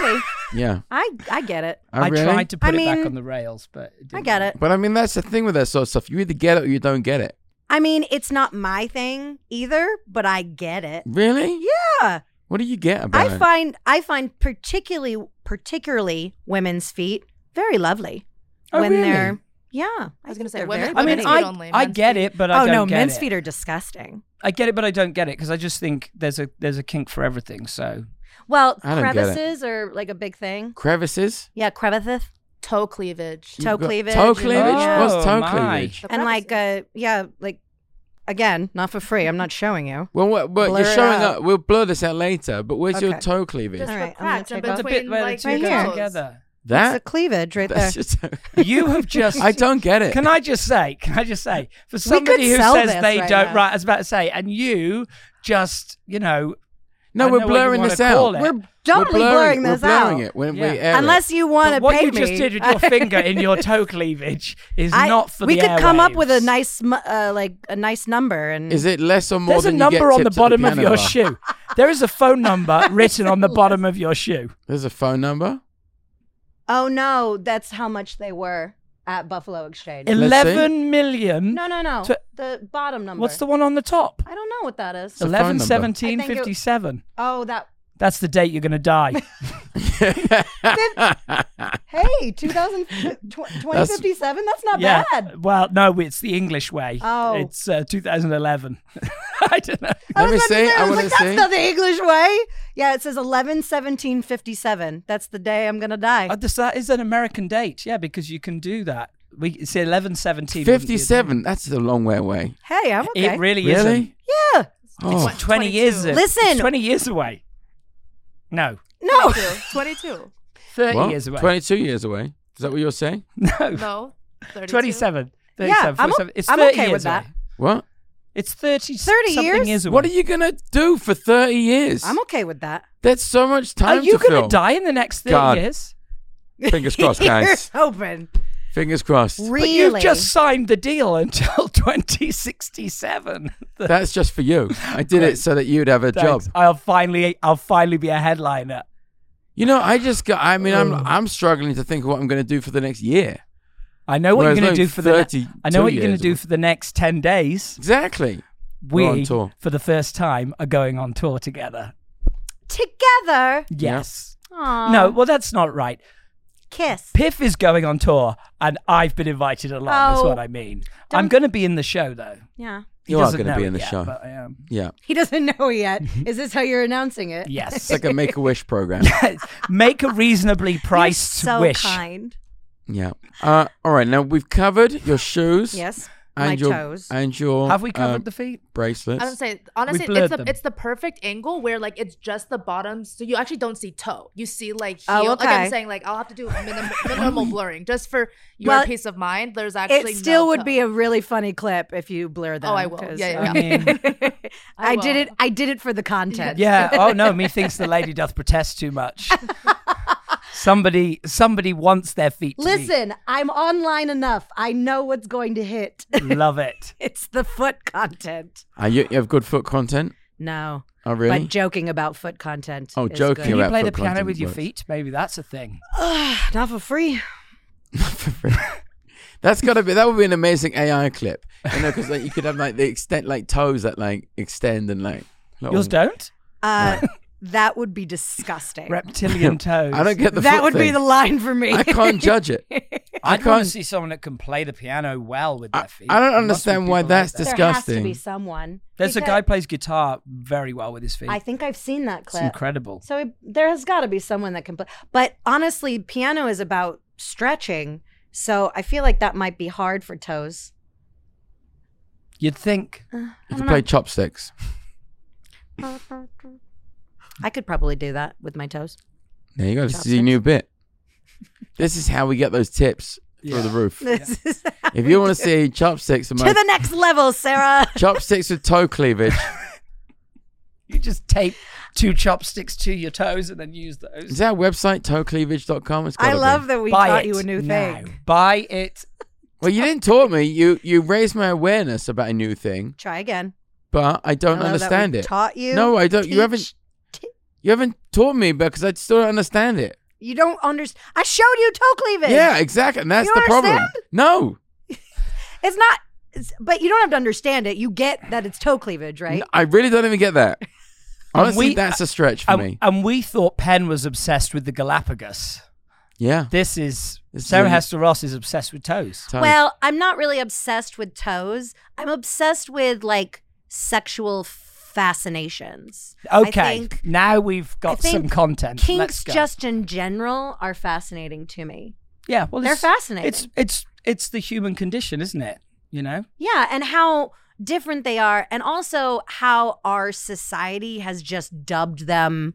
Yeah. I I get it. Oh, I really? tried to put I it back mean, on the rails, but it I didn't get work. it. But I mean, that's the thing with that sort of stuff. You either get it or you don't get it. I mean, it's not my thing either, but I get it. Really? Yeah. What do you get about I it? find I find particularly particularly women's feet very lovely Oh, when really? they're yeah. I was gonna say, they're women- very I mean, Women's pretty. feet I, only, I men's get feet. it, but I oh don't no, get men's it. feet are disgusting. I get it, but I don't get it because I just think there's a there's a kink for everything. So Well, I don't get it. crevices are like a big thing. Crevices? Yeah, crevices, Toe cleavage. toe You've got- cleavage, Toe and- cleavage? Oh, What's toe my. cleavage? The and like crevices. uh yeah, like again, not for free. I'm not showing you. Well, what, what, Blur you're it showing out. up. We'll blur this out later, but where's your Okay. toe cleavage? Just All the right, I'm gonna cracks in check out- it's a between bit where like the Right two your go here. toes. together. It's a That? cleavage right there. That's just, You have just. I don't get it. Can I just say? Can I just say? For somebody who sell says this they right don't, now. right? I was about to say, and you just, you know. no, I we're know what you blurring wanna this call out. it. We're totally we're blurring, blurring, this we're blurring out. it when Yeah. we air Unless you want But to what pay you me. just did with your finger in your toe cleavage is I- not for we the could come up with a airwaves. nice, mu- uh, like a nice number, and it. Is it less or more There's a than you get number on the tips at bottom of piano your bar? shoe. There is a phone number written on the bottom of your shoe. There's a phone number? oh no, that's how much they were at Buffalo Exchange. Let's see. Eleven million. no, no, no, To- the bottom number. What's the one on the top? I don't know what that is. a phone Eleven number. seventeen I think it- fifty-seven. Oh, that. That's the date you're going to die. Hey, two thousand twenty fifty-seven. That's not yeah. bad. Well, no, it's the English way. Oh. It's uh, two thousand eleven. I don't know. I Let was me about to see. say, I was want like, to that's see. not the English way. Yeah, it says eleven seventeen fifty-seven. That's the day I'm gonna die. Uh, this, that is an American date. Yeah, because you can do that. We it's eleven seventeen. wouldn't be a fifty-seven. That's a long way away. Hey, I'm thing. okay. It really, Really? isn't. yeah. Oh. It's twenty years. twenty-two. Listen. It's twenty years away. No, No. twenty-two. thirty What? years away. twenty-two years away. Is that what you're saying? No, No. thirty-two. twenty-seven. Yeah, thirty-seven, I'm o- forty-seven. It's I'm thirty okay years with that. away. What? It's thirty. thirty something years? years away. What are you going to do for thirty years? I'm okay with that. That's so much Are time you to going fill. to die in the next thirty God. years? Fingers crossed, guys. Here's hoping. Fingers crossed. But Really? you've just signed the deal until twenty sixty-seven. That's just for you. I did it so that you'd have a job. Thanks. I'll finally, I'll finally be a headliner. You know, I just got. I mean, I'm I'm struggling to think of what I'm going to do for the next year. I know what Whereas you're going to like do for the. Ne- thirty-two I know what you're going to years do away. for the next ten days. Exactly. We're on We, tour. for the first time, are going on tour together. Together. Yes. Aww. No, well, that's not right. Kiss. Piff is going on tour, and I've been invited along. That's Oh, what I mean. I'm don't- going to be in the show, though. Yeah. He You are doesn't gonna know be it in the yet, show. but I am. Yeah. He doesn't know yet. Is this how you're announcing it? Yes. It's like a Make a Wish program. Make a reasonably You're priced so wish. kind. Yeah. Uh, all right. Now we've covered your shoes. Yes. And My your, toes. And your Have we covered uh, the feet? bracelets. I would say honestly, blurred it's the them. it's the perfect angle where like it's just the bottom, so you actually don't see toe. You see like heel. Oh, Like okay. I'm saying, like I'll have to do minim- minimal blurring just for your Well, peace of mind. There's actually It still no would toe. be a really funny clip if you blur them. Oh, I will. 'cause, Yeah, yeah, uh, I mean, I, I did will. it. I did it for the content. yeah. Oh no, methinks the lady doth protest too much. somebody, somebody wants their feet. To Listen, I'm online enough. I know what's going to hit. be. Love it. It's the foot content. Are you, you have good foot content? No. Oh, really? But joking about foot content. Oh, is joking good. Can you about play the foot piano content with your works. feet? Maybe that's a thing. Not for free. That's got to be. That would be an amazing A I clip. You know, because like you could have like the extent, like toes that like extend and like. little- Yours don't? Uh, that would be disgusting. Reptilian toes. I don't get the. that foot would be thing. the line for me. I can't judge it. I I'd want can't. to see someone that can play the piano well with their I, feet. I don't There must be understand why people that's like that. there has to disgusting. be someone. There's a Because guy who plays guitar very well with his feet. I think I've seen that it's clip. incredible. So it, there has got to be someone that can play. But honestly, piano is about stretching. So I feel like that might be hard for toes. You'd think. Uh, I You don't can know. play chopsticks. I could probably do that with my toes. There you go. This is Chopsticks. your new bit. This is how we get those tips through the roof. This is how If we you want to do see chopsticks, and it. my to the next level, Sarah. chopsticks with toe cleavage, You just tape two chopsticks to your toes and then use those. is our website toe cleavage dot com? It's I gotta love be. that we Buy taught it you a new now. thing. Buy it. Well, you didn't taught me. You you raised my awareness about a new thing, Try again. but I don't I love that understand we it. Taught you? No, I don't. You haven't. Teach- You haven't taught me because I still don't understand it. You don't understand. I showed you toe cleavage. Yeah, exactly. And that's You the don't problem. understand? No. It's not, it's, but you don't have to understand it. You get that it's toe cleavage, right? I really don't even get that. Honestly, we- that's a stretch for And, me. and we thought Penn was obsessed with the Galapagos. Yeah. This is This Sarah is a- Hester Ross is obsessed with toes. Toes. Well, I'm not really obsessed with toes. I'm obsessed with like sexual fascinations. I Okay, think now we've I got think some content. Let's kinks go. just in general are fascinating to me. yeah, well, They're it's, fascinating. It's it's it's the human condition, isn't it? You know. Yeah, and how different they are, and also how our society has just dubbed them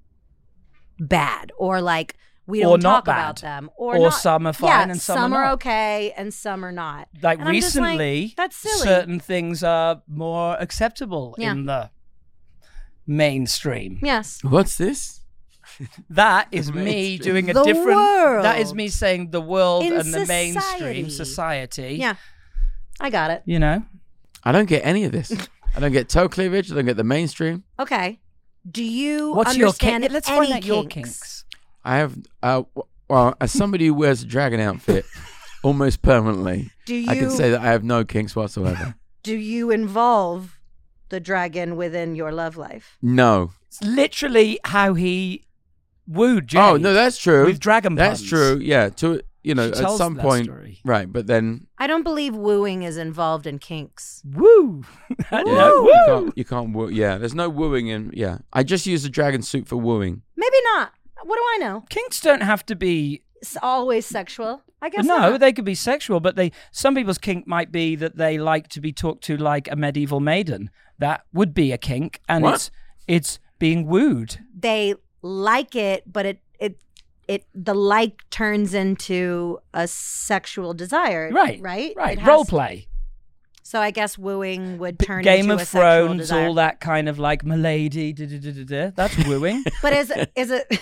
bad, or like we Or don't not talk about bad. them, or, Or not, some are fine yeah, and some some are are not. okay and some are not. Like And I'm just like, recently, that's silly. certain things are more acceptable Yeah. in the mainstream. Yes, What's this? That is me Mainstream. doing a The different. That is world. me saying the world In and the society. mainstream society. yeah, I got it. You know. I don't get any of this. I don't get toe cleavage. I don't get the mainstream. Okay, do you What's your understand kink? Let's any find out your kinks? kinks. I have, uh, w- well, as somebody who wears a dragon outfit almost permanently, Do you I can say that I have no kinks whatsoever. do you involve the dragon within your love life? No. It's literally how he wooed Jade. Oh, no, that's true. With dragon That's puns. true. Yeah. To, you know, She at tells some that point. story. Right. But then, I don't believe wooing is involved in kinks. Woo! yeah, No, you woo! can't, you can't woo. Yeah. There's no wooing in, yeah. I just use the dragon suit for wooing. Maybe not. What do I know? Kinks don't have to be. It's always sexual. I guess No, not. they could be sexual, but they. Some people's kink might be that they like to be talked to like a medieval maiden. That would be a kink, and What? it's it's being wooed. They like it, but it it it the like turns into a sexual desire. Right, Right. Right, It has- role play. So I guess wooing would B- turn Game into of a sexual Thrones, desire. all that kind of like milady. Da, da, da, da, da. That's wooing. But is it is it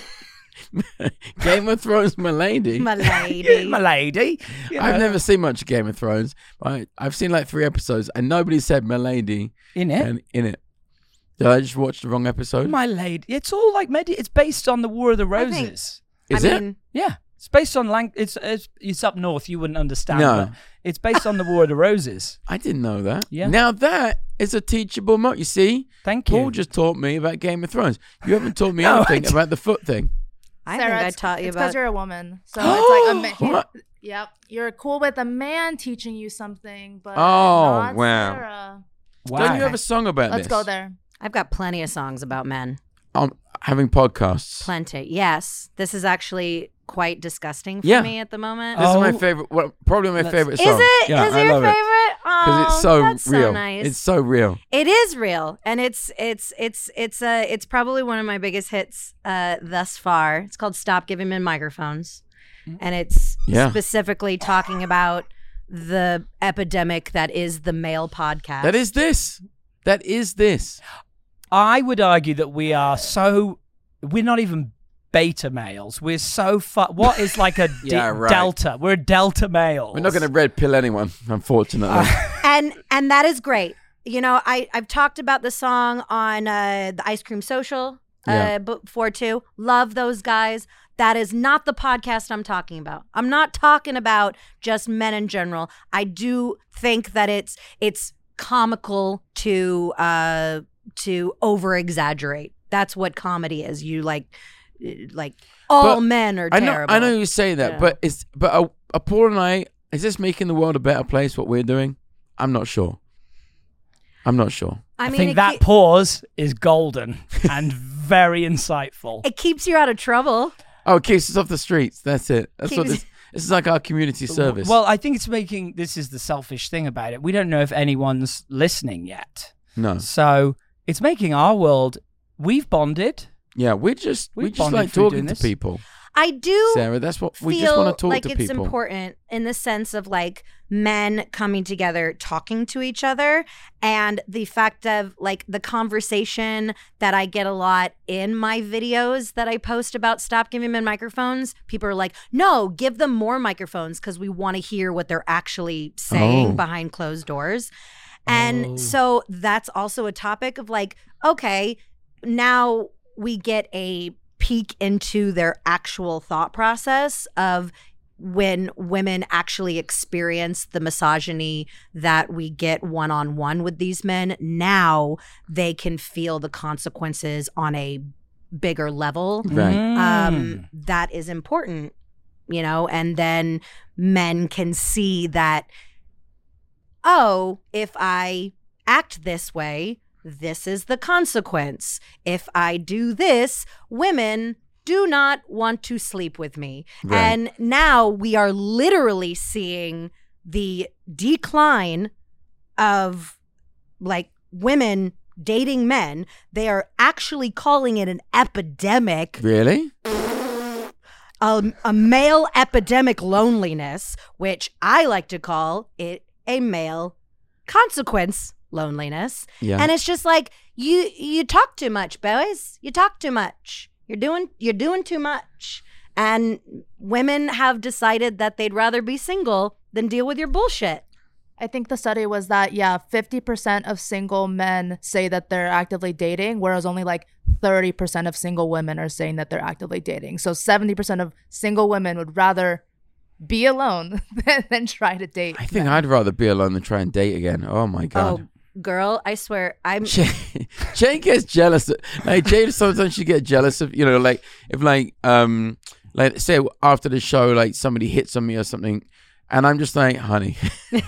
Game of Thrones, milady. my Yeah, lady? milady. You I've know, never seen much of Game of Thrones. But I, I've seen like three episodes, and nobody said milady in it. and in it. Did I just watch the wrong episode? My lady. It's all like medi- It's based on the War of the I think- Roses. Is I it? mean, Yeah, it's based on lang. It's, it's it's up north. You wouldn't understand. No. But it's based on the War of the Roses. I didn't know that. Yeah. Now that is a teachable moment. You see, Thank you. Paul just taught me about Game of Thrones. You haven't taught me No, I anything d- about the foot thing. I Sarah, think I it's- taught you it's because about. you're a woman, so it's like a man. What? Yep, you're cool with a man teaching you something, but Oh, not wow. Sarah. Wow. Don't you have a song about Let's this? go there. I've got plenty of songs about men. I'm having podcasts. Plenty. Yes, this is actually quite disgusting for Yeah. me at the moment. This is my Oh. favorite. Well, probably my Let's- favorite Is song. it? Yeah, Is I it your love favorite? it because Oh, it's so that's real. so nice. It's so real. It is real, and it's it's it's it's uh it's probably one of my biggest hits uh thus far. It's called "Stop Giving Men Microphones," and it's Yeah. specifically talking about the epidemic that is the male podcast. That is this. That is this. I would argue that we are so. We're not even beta males. We're so far. What is like a di- Yeah, right. delta? We're delta males. We're not going to red pill anyone, unfortunately. and and that is great. You know, I I've talked about the song on uh, the Ice Cream Social uh, Yeah. before too. Love those guys. That is not the podcast I'm talking about. I'm not talking about just men in general. I do think that it's it's comical to uh to over exaggerate. That's what comedy is. You like like all But men are I know. terrible. I know you say that, Yeah. but it's but a, a Paul and I. Is this making the world a better place? What we're doing? I'm not sure. I'm not sure. I I mean, think it, that ke- pause is golden and very insightful. it keeps you out of trouble. Oh, it keeps us off the streets. That's it. That's what Keeps- this. This is like our community service. Well, I think it's making. This is the selfish thing about it. We don't know if anyone's listening yet, no. so it's making our world. We've bonded. Yeah, we just We've we just bonded like through talking doing to this. people, I do Sarah. That's what we feel just want to talk like to it's people. important in the sense of like men coming together talking to each other, and the fact of like the conversation that I get a lot in my videos that I post about stop giving men microphones. People are like, no, give them more microphones because we want to hear what they're actually saying Oh. behind closed doors. And Oh. so that's also a topic of like, okay, now we get a peek into their actual thought process of when women actually experience the misogyny that we get one-on-one with these men. Now they can feel the consequences on a bigger level. Right. Um, that is important, you know, and then men can see that, oh, if I act this way, this is the consequence. If I do this, women do not want to sleep with me. Right. And now we are literally seeing the decline of like women dating men. They are actually calling it an epidemic. Really? A, a male epidemic loneliness, which I like to call it a male consequence loneliness. Yeah. And it's just like, you you talk too much, boys. You talk too much. You're doing you're doing too much. And women have decided that they'd rather be single than deal with your bullshit. I think the study was that, yeah, fifty percent of single men say that they're actively dating, whereas only like thirty percent of single women are saying that they're actively dating. So seventy percent of single women would rather be alone than, than try to date. I think men. I'd rather be alone than try and date again. Oh my god. Oh, girl, I swear, I'm Jay, Jay gets jealous. Like Jay, sometimes she get jealous of, you know, like if like um like say after the show, like somebody hits on me or something, and I'm just like, honey,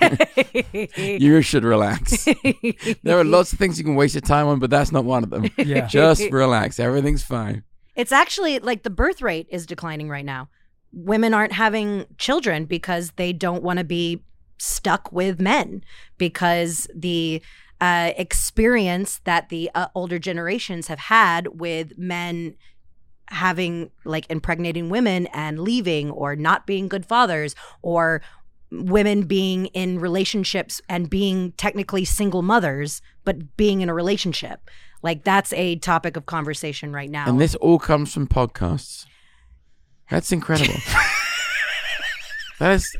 you should relax. There are lots of things you can waste your time on, but that's not one of them. Yeah. Just relax. Everything's fine. It's actually like the birth rate is declining right now. Women aren't having children because they don't want to be stuck with men, because the uh, experience that the uh, older generations have had with men having like impregnating women and leaving, or not being good fathers, or women being in relationships and being technically single mothers but being in a relationship, like that's a topic of conversation right now. And this all comes from podcasts. That's incredible. That is,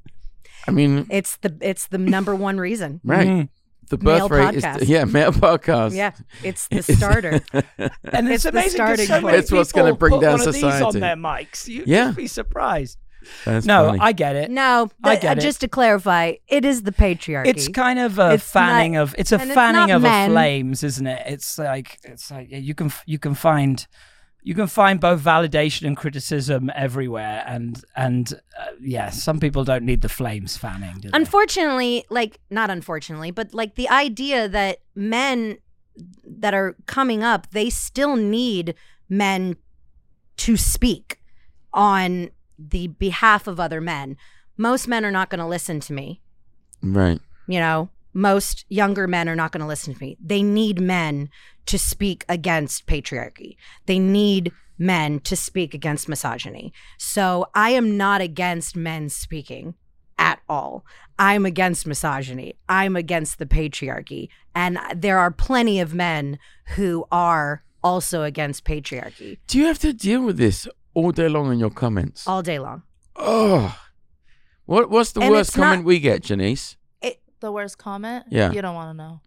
I mean, it's the it's the number one reason. right. Mhm. The Male birth rate podcast. is, yeah, male podcast. Yeah, it's the starter. And it's, It's the amazing 'cause starting so point. many It's what's people gonna bring put down one of these society. on their mics. You'd Yeah. just be surprised. That's No, funny. I get it. No, I th- get uh, it. just to clarify, it is the patriarchy. It's kind of a It's fanning not- of it's a and it's fanning not of men. a flames, isn't it? It's like it's like yeah, you can you can find you can find both validation and criticism everywhere, and and uh, yeah, some people don't need the flames fanning. Do they? Unfortunately, like not unfortunately, but like the idea that men that are coming up, they still need men to speak on the behalf of other men. Most men are not going to listen to me. right. You know, most younger men are not going to listen to me. They need men to speak against patriarchy. They need men to speak against misogyny. So I am not against men speaking at all. I'm against misogyny. I'm against the patriarchy. And there are plenty of men who are also against patriarchy Do you have to deal with this all day long in your comments? all day long. Oh, what what's the And worst it's not- comment we get, Janice? The worst comment? Yeah. You don't want to know.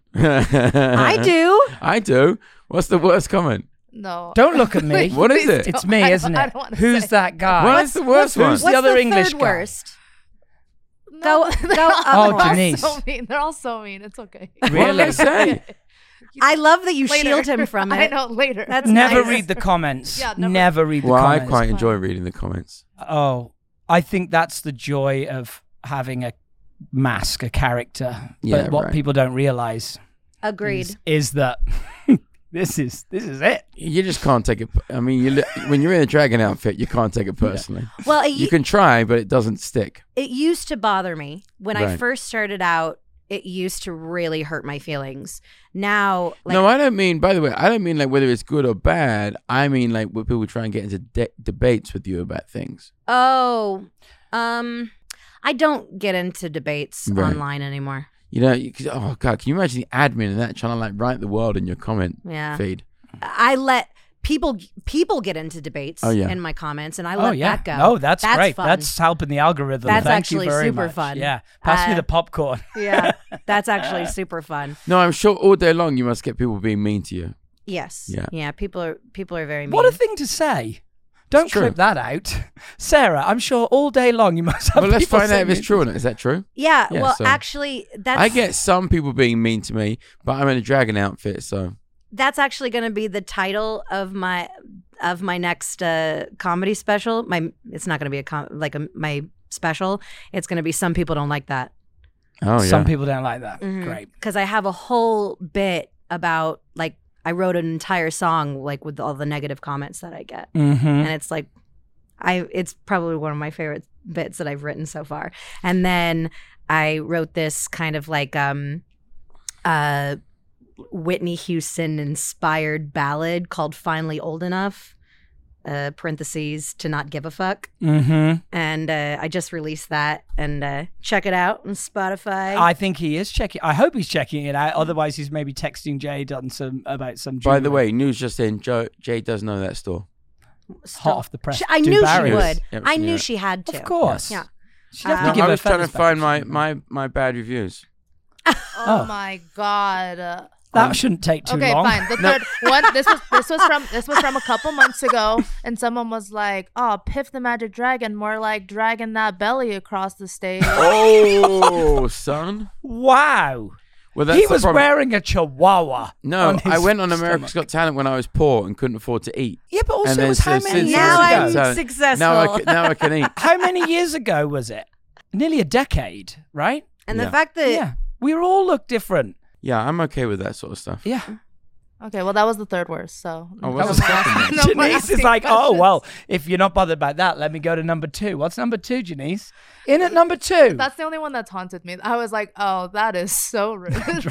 I do. I do. What's the worst comment? No. Don't look at me. What is it? It's me, I don't- isn't I it? don't wanna Who's say. that guy? What is the worst one? who's What's the other the English third guy? worst? No, Go- they're go all- up Oh, more. They're all Janice. so mean. They're all so mean. It's okay. What did I Really? say? I love that you Later. shield him from it. I know, later. That's Never nice. read the comments. Yeah, never. never. read the Well, I comments. quite enjoy reading the comments. Oh, I think that's the joy of having a mask, a character. Yeah, but what right. people don't realize Agreed. is, is that this is this is it. You just can't take it. I mean, you li- when you're in a dragon outfit, you can't take it personally. Well, it, You can try, but it doesn't stick. it used to bother me when I Right. first started out. It used to really hurt my feelings. Now, like, no, I don't mean. By the way, I don't mean like whether it's good or bad. I mean like when people try and get into de- debates with you about things. oh, um, I don't get into debates Right. online anymore. You know, you, 'cause- oh god, can you imagine the admin and that trying to like write the world in your comment Yeah, feed? I let people people get into debates Oh, yeah. in my comments, and I let Oh yeah. that go. No, that's, That's great. fun. That's helping the algorithm. That's Thank actually you very super much. fun. Yeah. Pass me Uh, the popcorn. Yeah, that's actually super fun. No, I'm sure all day long you must get people being mean to you. Yes. Yeah. Yeah. People are people are very mean. What a thing to say. Don't true. clip that out. Sarah, I'm sure all day long you must have Well, let's people find out saying if it's mean true or things. not. Is that true? Yeah. Yeah, well, so- actually, that's I get some people being mean to me, but I'm in a dragon outfit, so that's actually going to be the title of my of my next uh, comedy special. My it's not going to be a com- like a, my special. It's going to be Some People Don't Like That. oh yeah. Some people don't like that. Mm-hmm. Great. Because I have a whole bit about like I wrote an entire song like with all the negative comments that I get, Mm-hmm. and it's like I it's probably one of my favorite bits that I've written so far. And then I wrote this kind of like um uh Whitney Houston inspired ballad called Finally Old Enough, uh parentheses to not give a fuck. Mm-hmm. And uh, I just released that, and uh, check it out on Spotify. I think he is checking. I hope he's checking it out. Otherwise, he's maybe texting Jade on some about some. By the jewelry. way, news just in, Joe, Jay does know that store. hot off the press. She- I Do knew Barry. she would. Yep, I yeah. knew she had to. Of course. Yeah. She'd have Uh, to No, give I her was trying to feathers back find if my, she- my, my bad reviews. Oh, Oh. my god. Uh, That shouldn't take too okay, long. fine. The third one. This was this was from this was from a couple months ago, and someone was like, "Oh, Piff the Magic Dragon, more like dragging that belly across the stage." Oh, son. Wow. Well, that's He the was problem. wearing a chihuahua. No, on his I went on America's stomach. Got Talent when I was poor and couldn't afford to eat. Yeah, but also And it then was so how many since years Now America's I'm Got ago? Talent- successful. Now I, can, now I can eat. How many years ago was it? Nearly a decade, right? And Yeah. the fact that Yeah. We all look different. Yeah, I'm okay with that sort of stuff. Yeah. Okay, well that was the third worst. So Oh, no what's more the second ask- one? no more Janice is asking like, oh, questions. well, if you're not bothered by that, let me go to number two. What's number two, Janice? In at number two. That's the only one that's haunted me. I was like, oh, that is so rude.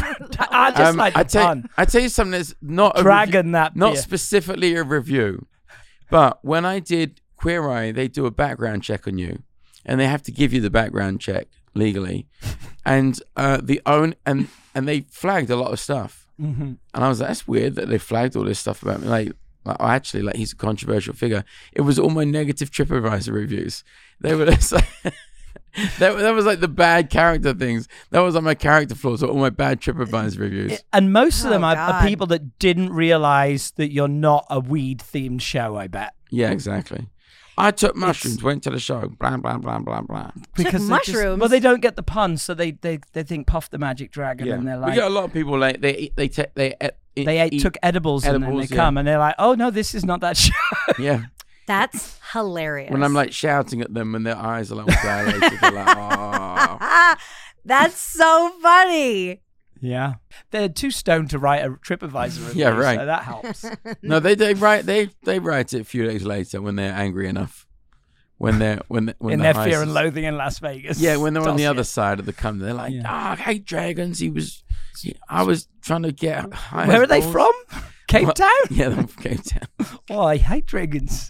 I just Um, like the I tell, pun. I tell you something that's not a Dragon review, that not beer. specifically a review, but when I did Queer Eye, they do a background check on you, and they have to give you the background check legally, and uh, the own and and they flagged a lot of stuff, Mm-hmm. and I was like, that's weird that they flagged all this stuff about me, like. Like, oh, actually, like he's a controversial figure. It was all my negative TripAdvisor reviews. They were just like, that, that was like the bad character things. That was like my character flaws. All my bad TripAdvisor reviews. And most of them Oh, are, are God. people that didn't realize that you're not a weed themed show, I bet. Yeah, exactly. I took mushrooms, went to the show, blah, blah, blah, blah, blah. Because they just- mushrooms? well, they don't get the puns, so they, they, they think Puff the Magic Dragon, and they're we like, get a lot of people, like, they eat- they take, they, e- they ate, eat- took edibles, and then edibles, they yeah. come, and they're like, oh, no, this is not that show. Yeah. that's hilarious. When I'm like shouting at them and their eyes are like all dilated, they're like, oh. ah, that's so funny. Yeah. They're too stoned to write a TripAdvisor review, Yeah, right. so that helps. No, they, they write, they, they write it a few days later when they're angry enough. When they're, when, when In the their highs Fear is- and Loathing in Las Vegas. Yeah, when they're on the dossier. other side of the come, they're like, Yeah. "Ah, I hate dragons. He was, he- I was trying to get high Where as are they balls." from? Cape Well, Town? Yeah, they're from Cape Town. Oh, I hate dragons.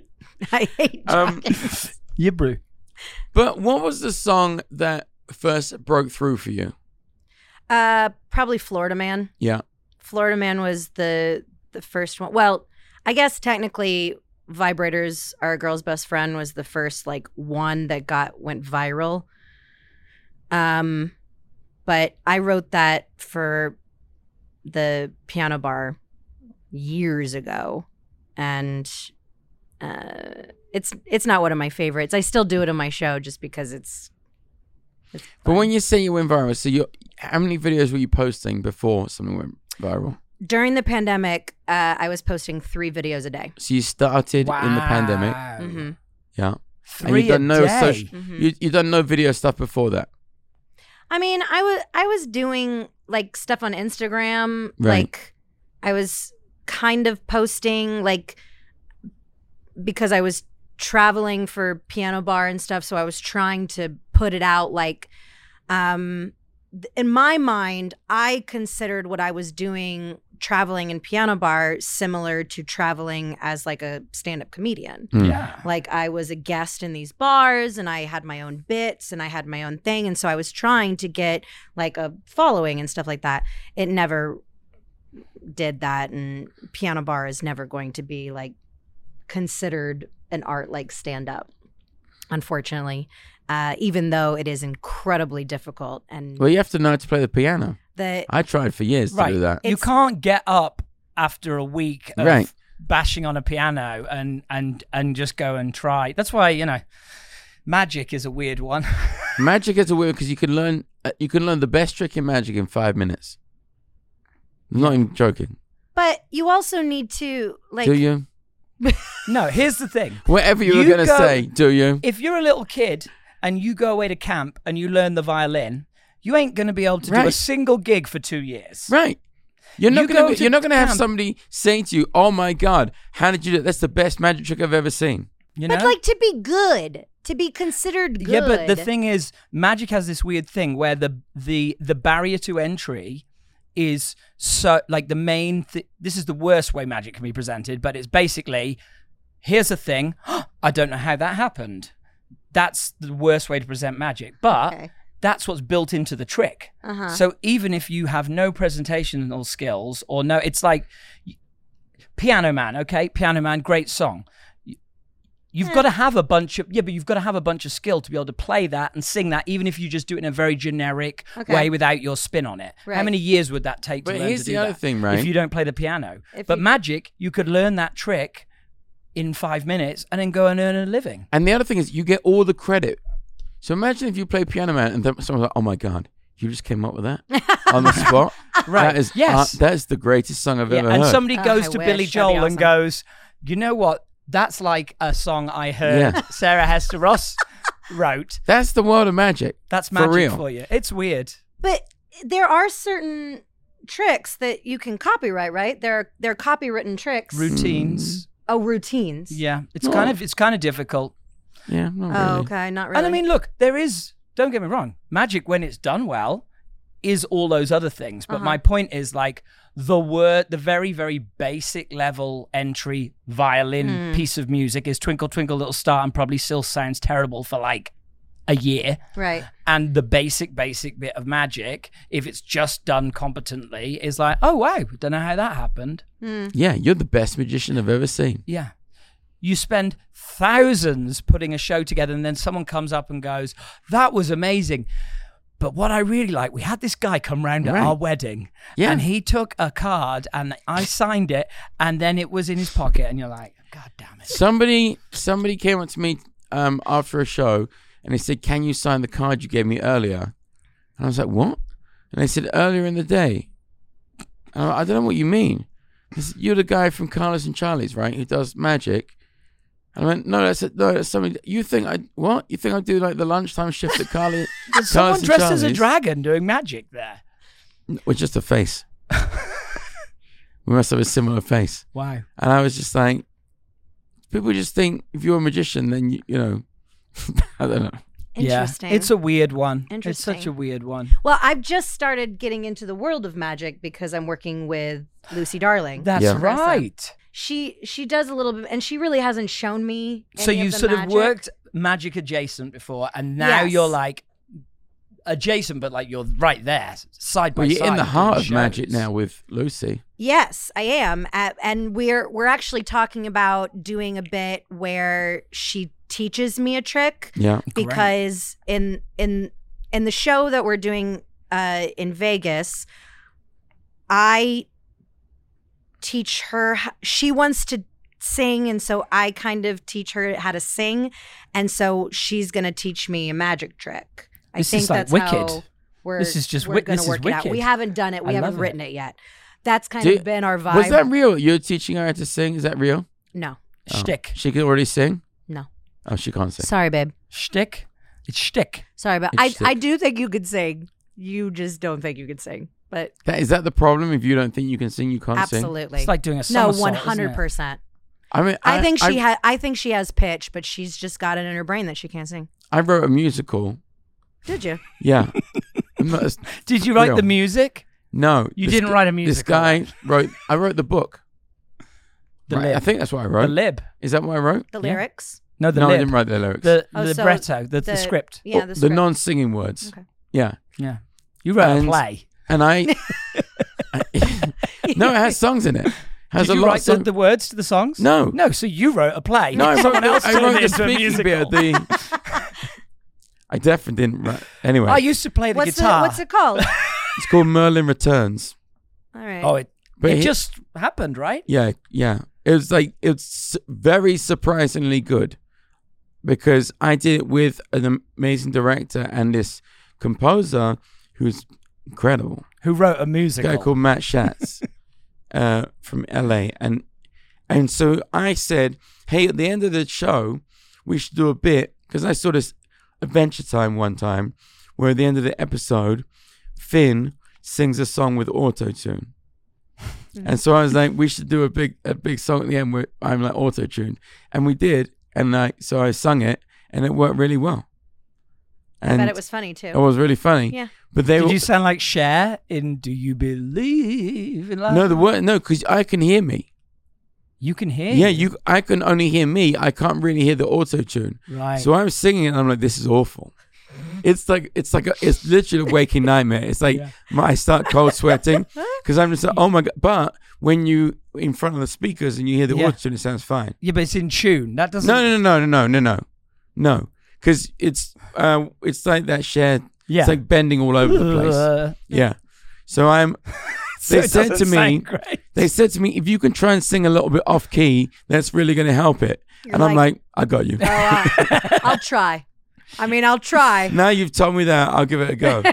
I hate Um, Yeah, bro. but what was the song that first broke through for you? uh probably Florida Man. Yeah. Florida Man was the the first one. Well, I guess technically Vibrators Are a Girl's Best Friend was the first like one that got went viral. Um but I wrote that for the piano bar years ago, and uh it's it's not one of my favorites. I still do it on my show just because it's, it's But fun. when you say you went viral, so you, how many videos were you posting before something went viral? during the pandemic, uh, I was posting three videos a day. So you started in the pandemic, Wow. Mm-hmm. yeah. Three and you a done no day. social, Mhm. you you done no video stuff before that. I mean, I was I was doing like stuff on Instagram, Right. like I was kind of posting like because I was traveling for piano bar and stuff, so I was trying to put it out like um th- in my mind, I considered what I was doing traveling in piano bar similar to traveling as like a stand-up comedian. Mm. Yeah. Like I was a guest in these bars and I had my own bits and I had my own thing. And so I was trying to get like a following and stuff like that. It never did that. And piano bar is never going to be like considered an art like stand up, unfortunately, uh, even though it is incredibly difficult. And Well, you have to know how to play the piano. the I tried for years Right. to do that. You It's- can't get up after a week of Right. bashing on a piano and and and just go and try. That's why, you know, magic is a weird one. Magic is a weird because you can learn uh, you can learn the best trick in magic in five minutes. I'm not even joking. But you also need to like. Do you? No, here's the thing. Whatever you, You were going to go- say, do you? If you're a little kid and you go away to camp and you learn the violin, you ain't going to be able to do a Right. single gig for two years. Right. You're not You going go to to you're not going to have camp- somebody saying to you, "Oh my God, how did you do it? That's the best magic trick I've ever seen." You know? But like to be good, to be considered good. Yeah, but the thing is, magic has this weird thing where the the the barrier to entry is so like the main. Th- this is the worst way magic can be presented, but it's basically here's a thing. I don't know how that happened. That's the worst way to present magic, but Okay. that's what's built into the trick. Uh-huh. So even if you have no presentational skills or no, it's like Piano Man. Okay, Piano Man, great song. You've got to have a bunch of yeah, but you've got to have a bunch of skill to be able to play that and sing that, even if you just do it in a very generic Okay. way without your spin on it. How Right. many years would that take to But learn here's to do the other that thing, right? if you don't play the piano? If but you- magic, you could learn that trick in five minutes and then go and earn a living. And the other thing is, you get all the credit. So imagine if you play Piano Man and then someone's like, "Oh my God, you just came up with that on the spot." Right. That is, Yes. uh, that is the greatest song I've Yeah, ever and heard. somebody Oh, goes I to wish. Billy That'd be Joel and awesome. goes, "You know what? That's like a song I heard Yeah. Sarah Hester Ross wrote. That's the world of magic. That's For magic real. for you. It's weird." But there are certain tricks that you can copyright, right? There are there are copywritten tricks. Routines. Oh, routines. Yeah, it's No. kind of it's kind of difficult. Yeah, not Oh, really. okay, not really. And I mean, look, there is. Don't get me wrong. Magic, when it's done well, is all those other things. But Uh-huh. my point is, like the word, the very very basic level entry violin Hmm. piece of music is "Twinkle Twinkle Little Star" and probably still sounds terrible for like a year. right. And the basic basic bit of magic, if it's just done competently, is like, oh wow, don't know how that happened. Yeah, you're the best magician I've ever seen. Yeah. You spend thousands putting a show together and then someone comes up and goes, that was amazing. But what I really like, we had this guy come round at Right. our wedding Yeah. and he took a card and I signed it and then it was in his pocket and you're like, God damn it. Somebody, somebody came up to me um, after a show and they said, "Can you sign the card you gave me earlier?" And I was like, "What?" And they said, "Earlier in the day." And I, I don't know what you mean. They said, "You're the guy from Carlos and Charlie's, right? Who does magic?" And I went, "No, that's it. No, that's something. You think I what? You think I do like the lunchtime shift at Carly?" There's someone Carlos and dressed as a Charlie's? dragon doing magic there. With just a face. We must have a similar face. Wow. And I was just like, people just think if you're a magician, then you, you know, I don't know. Interesting. Yeah, it's a weird one. It's such Interesting. a weird one. Well, I've just started getting into the world of magic because I'm working with Lucy Darling. That's Yeah. right. she she does a little bit, and she really hasn't shown me. So any you of the sort magic. of worked magic adjacent before, and now Yes. you're like adjacent, but like you're right there, side by Well, side. you're in the doing heart of shows. magic now with Lucy. Yes, I am, At, and we're we're actually talking about doing a bit where she teaches me a trick Yeah. because in in in the show that we're doing uh, in Vegas, I teach her. h- She wants to sing, and so I kind of teach her how to sing, and so she's gonna teach me a magic trick. I This think is like that's Wicked. how we're. This is just we're Wick- gonna this is work it out. We Wicked. haven't done it. We I haven't love it. written it yet. That's kind Do- of been our vibe. Was that real? You're teaching her how to sing? Is that real? No, Oh. Shtick. She can already sing? no. Oh, she can't sing. Sorry, babe. Shtick. It's shtick. Sorry, but It's I shtick. I do think you could sing. You just don't think you could sing. But That, is that the problem? If you don't think you can sing, you can't sing? absolutely. It's like doing a no, somersault, one isn't hundred it? percent. I mean, I think she I, had. I think she has pitch, but she's just got it in her brain that she can't sing. I wrote a musical. Did you? Yeah. I'm not as- Did you write Real. the music? no. You this didn't gu- write a This musical. guy wrote, I wrote the book. The Right, lib. I think that's what I The wrote. lib. Is that what I wrote? The Yeah. lyrics? No, the no, I lib. didn't write the lyrics. The Oh, so libretto. The, the, the- script. Yeah, Oh, the, the script. non-singing words. Okay. Yeah. Yeah. You wrote And- a play. And I, no, it has songs in it. Has Did a you lot write of the, song- the words to the songs? No. No, so you wrote a play. No, I wrote, Someone else I turned wrote it the into a speaking musical. bit of the. I definitely didn't write. Anyway, I used to play the What's guitar. it? What's it called? it's called Merlin Returns. All right. Oh, it, But it he- just happened, right? Yeah, yeah. It was like it's very surprisingly good because I did it with an amazing director and this composer who's incredible. Who wrote a A musical? guy called Matt Schatz uh, from L A. And and so I said, hey, at the end of the show, we should do a bit because I saw this Adventure Time one time where at the end of the episode, Finn sings a song with auto-tune. And so I was like, we should do a big a big song at the end where I'm like auto-tuned. And we did. And I so I sung it and it worked really well. I And bet it was funny too. it was really funny. Yeah. But they Did were you sound like Cher in "Do You Believe in Love"? no the word no because I can hear me. You can hear. Yeah, you. I can only hear me. I can't really hear the auto tune. Right. So I was singing, and I'm like, "This is awful." It's like it's like a, it's literally a waking nightmare. It's like Yeah. my, I start cold sweating because I'm just like, "Oh my god!" But when you in front of the speakers and you hear the Yeah. auto tune, it sounds fine. Yeah, but it's in tune. That doesn't. No, no, no, no, no, no, no, no. Because it's uh, it's like that shared. Yeah. It's like bending all over the place. Uh, Yeah. So I'm. so They it said to doesn't me, sound great. they said to me, if you can try and sing a little bit off key, that's really going to help it. You're and I'm like- like, I got you. Oh, uh, I'll try. I mean, I'll try. Now you've told me that, I'll give it a go.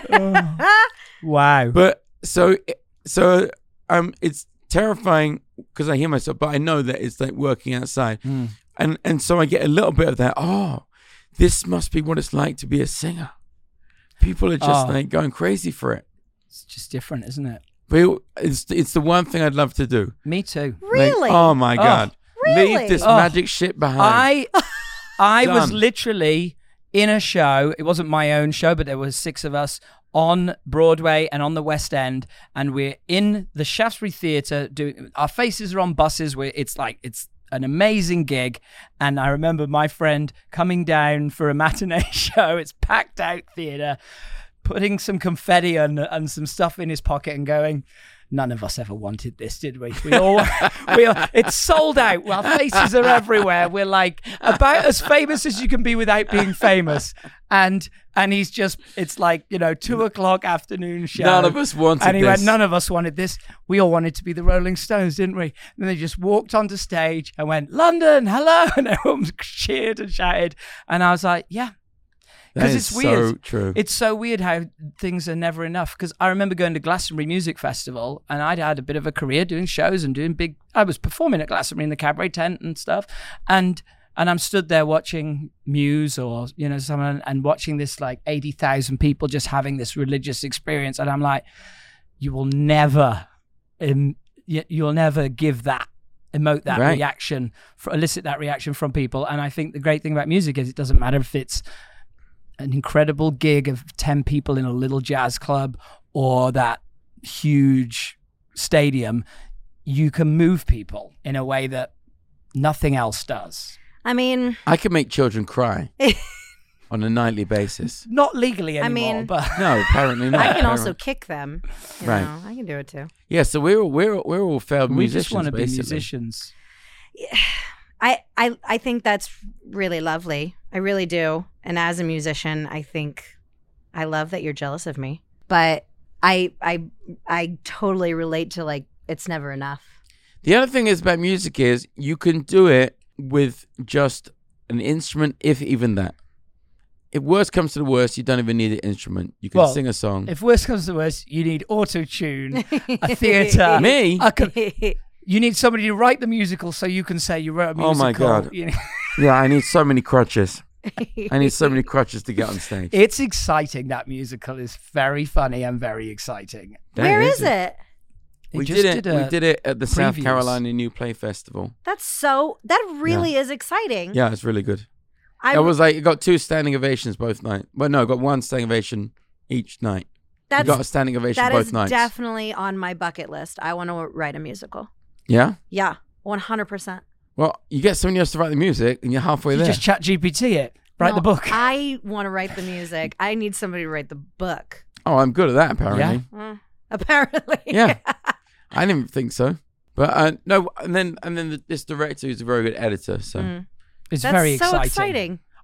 Wow. But so, so um, it's terrifying because I hear myself, but I know that it's like working outside, Mm. and and so I get a little bit of that. Oh, this must be what it's like to be a singer. People are just Oh. like going crazy for it. It's just different, isn't it? But it- it's it's the one thing I'd love to do. Me too. Like, Really? oh my god! Really? Leave this Oh. magic shit behind. I I was Done. literally in a show. It wasn't my own show, but there was six of us on Broadway and on the West End, and we're in the Shaftesbury Theatre doing. Our faces are on buses. Where it's like it's an amazing gig, and I remember my friend coming down for a matinee show. It's packed out theatre, putting some confetti and and some stuff in his pocket and going, none of us ever wanted this, did we? We all, we all, it's sold out. Our faces are everywhere. We're like about as famous as you can be without being famous. And and he's just, it's like, you know, two o'clock afternoon show. None of us wanted And he this. went, none of us wanted this. We all wanted to be the Rolling Stones, didn't we? And they just walked onto stage and went, London, hello. And everyone cheered and shouted. And I was like, yeah. That Because is it's weird. so true. It's so weird how things are never enough. Because I remember going to Glastonbury Music Festival, and I'd had a bit of a career doing shows and doing big. I was performing at Glastonbury in the cabaret tent and stuff, and and I'm stood there watching Muse or you know someone and watching this like eighty thousand people just having this religious experience, and I'm like, you will never, um, you, you'll never give that. Emote that Right. reaction, for, elicit that reaction from people. And I think the great thing about music is it doesn't matter if it's an incredible gig of ten people in a little jazz club or that huge stadium, you can move people in a way that nothing else does. I mean, I can make children cry on a nightly basis. Not legally I anymore, mean- but No, apparently not. I can also Apparently- kick them. You Right. know, I can do it too. Yeah, so we're we're we're all failed we musicians. just want to be basically. musicians. I, I I think that's really lovely. I really do. And as a musician, I think I love that you're jealous of me. But I I I totally relate to like it's never enough. The other thing is about music is you can do it with just an instrument, if even that. If worst comes to the worst, you don't even need an instrument. You can Well, sing a song. If worst comes to worst, you need auto-tune, a theatre. Me? a co- you need somebody to write the musical so you can say you wrote a musical. Oh my God. You know? Yeah, I need so many crutches. I need so many crutches to get on stage. It's exciting. That musical is very funny and very exciting. That Where is it? They We just did it. a- we did it at the South previews. Carolina New Play Festival. That's so that really is exciting. Yeah, it's really good. I It was like it got two standing ovations both night. Well, no, it got one standing ovation each night. You that's got a standing ovation that both is nights. definitely on my bucket list. I want to write a musical. Yeah. Yeah, one hundred percent. Well, you get somebody else to write the music, and you're halfway You there. just chat G P T it. Write the book. I want to write the music. I need somebody to write the book. Oh, I'm good at that. Apparently. Uh, apparently. Yeah. I didn't think so, but uh, no. And then and then the, this director who's a very good editor. So Mm. It's That's very so exciting. exciting.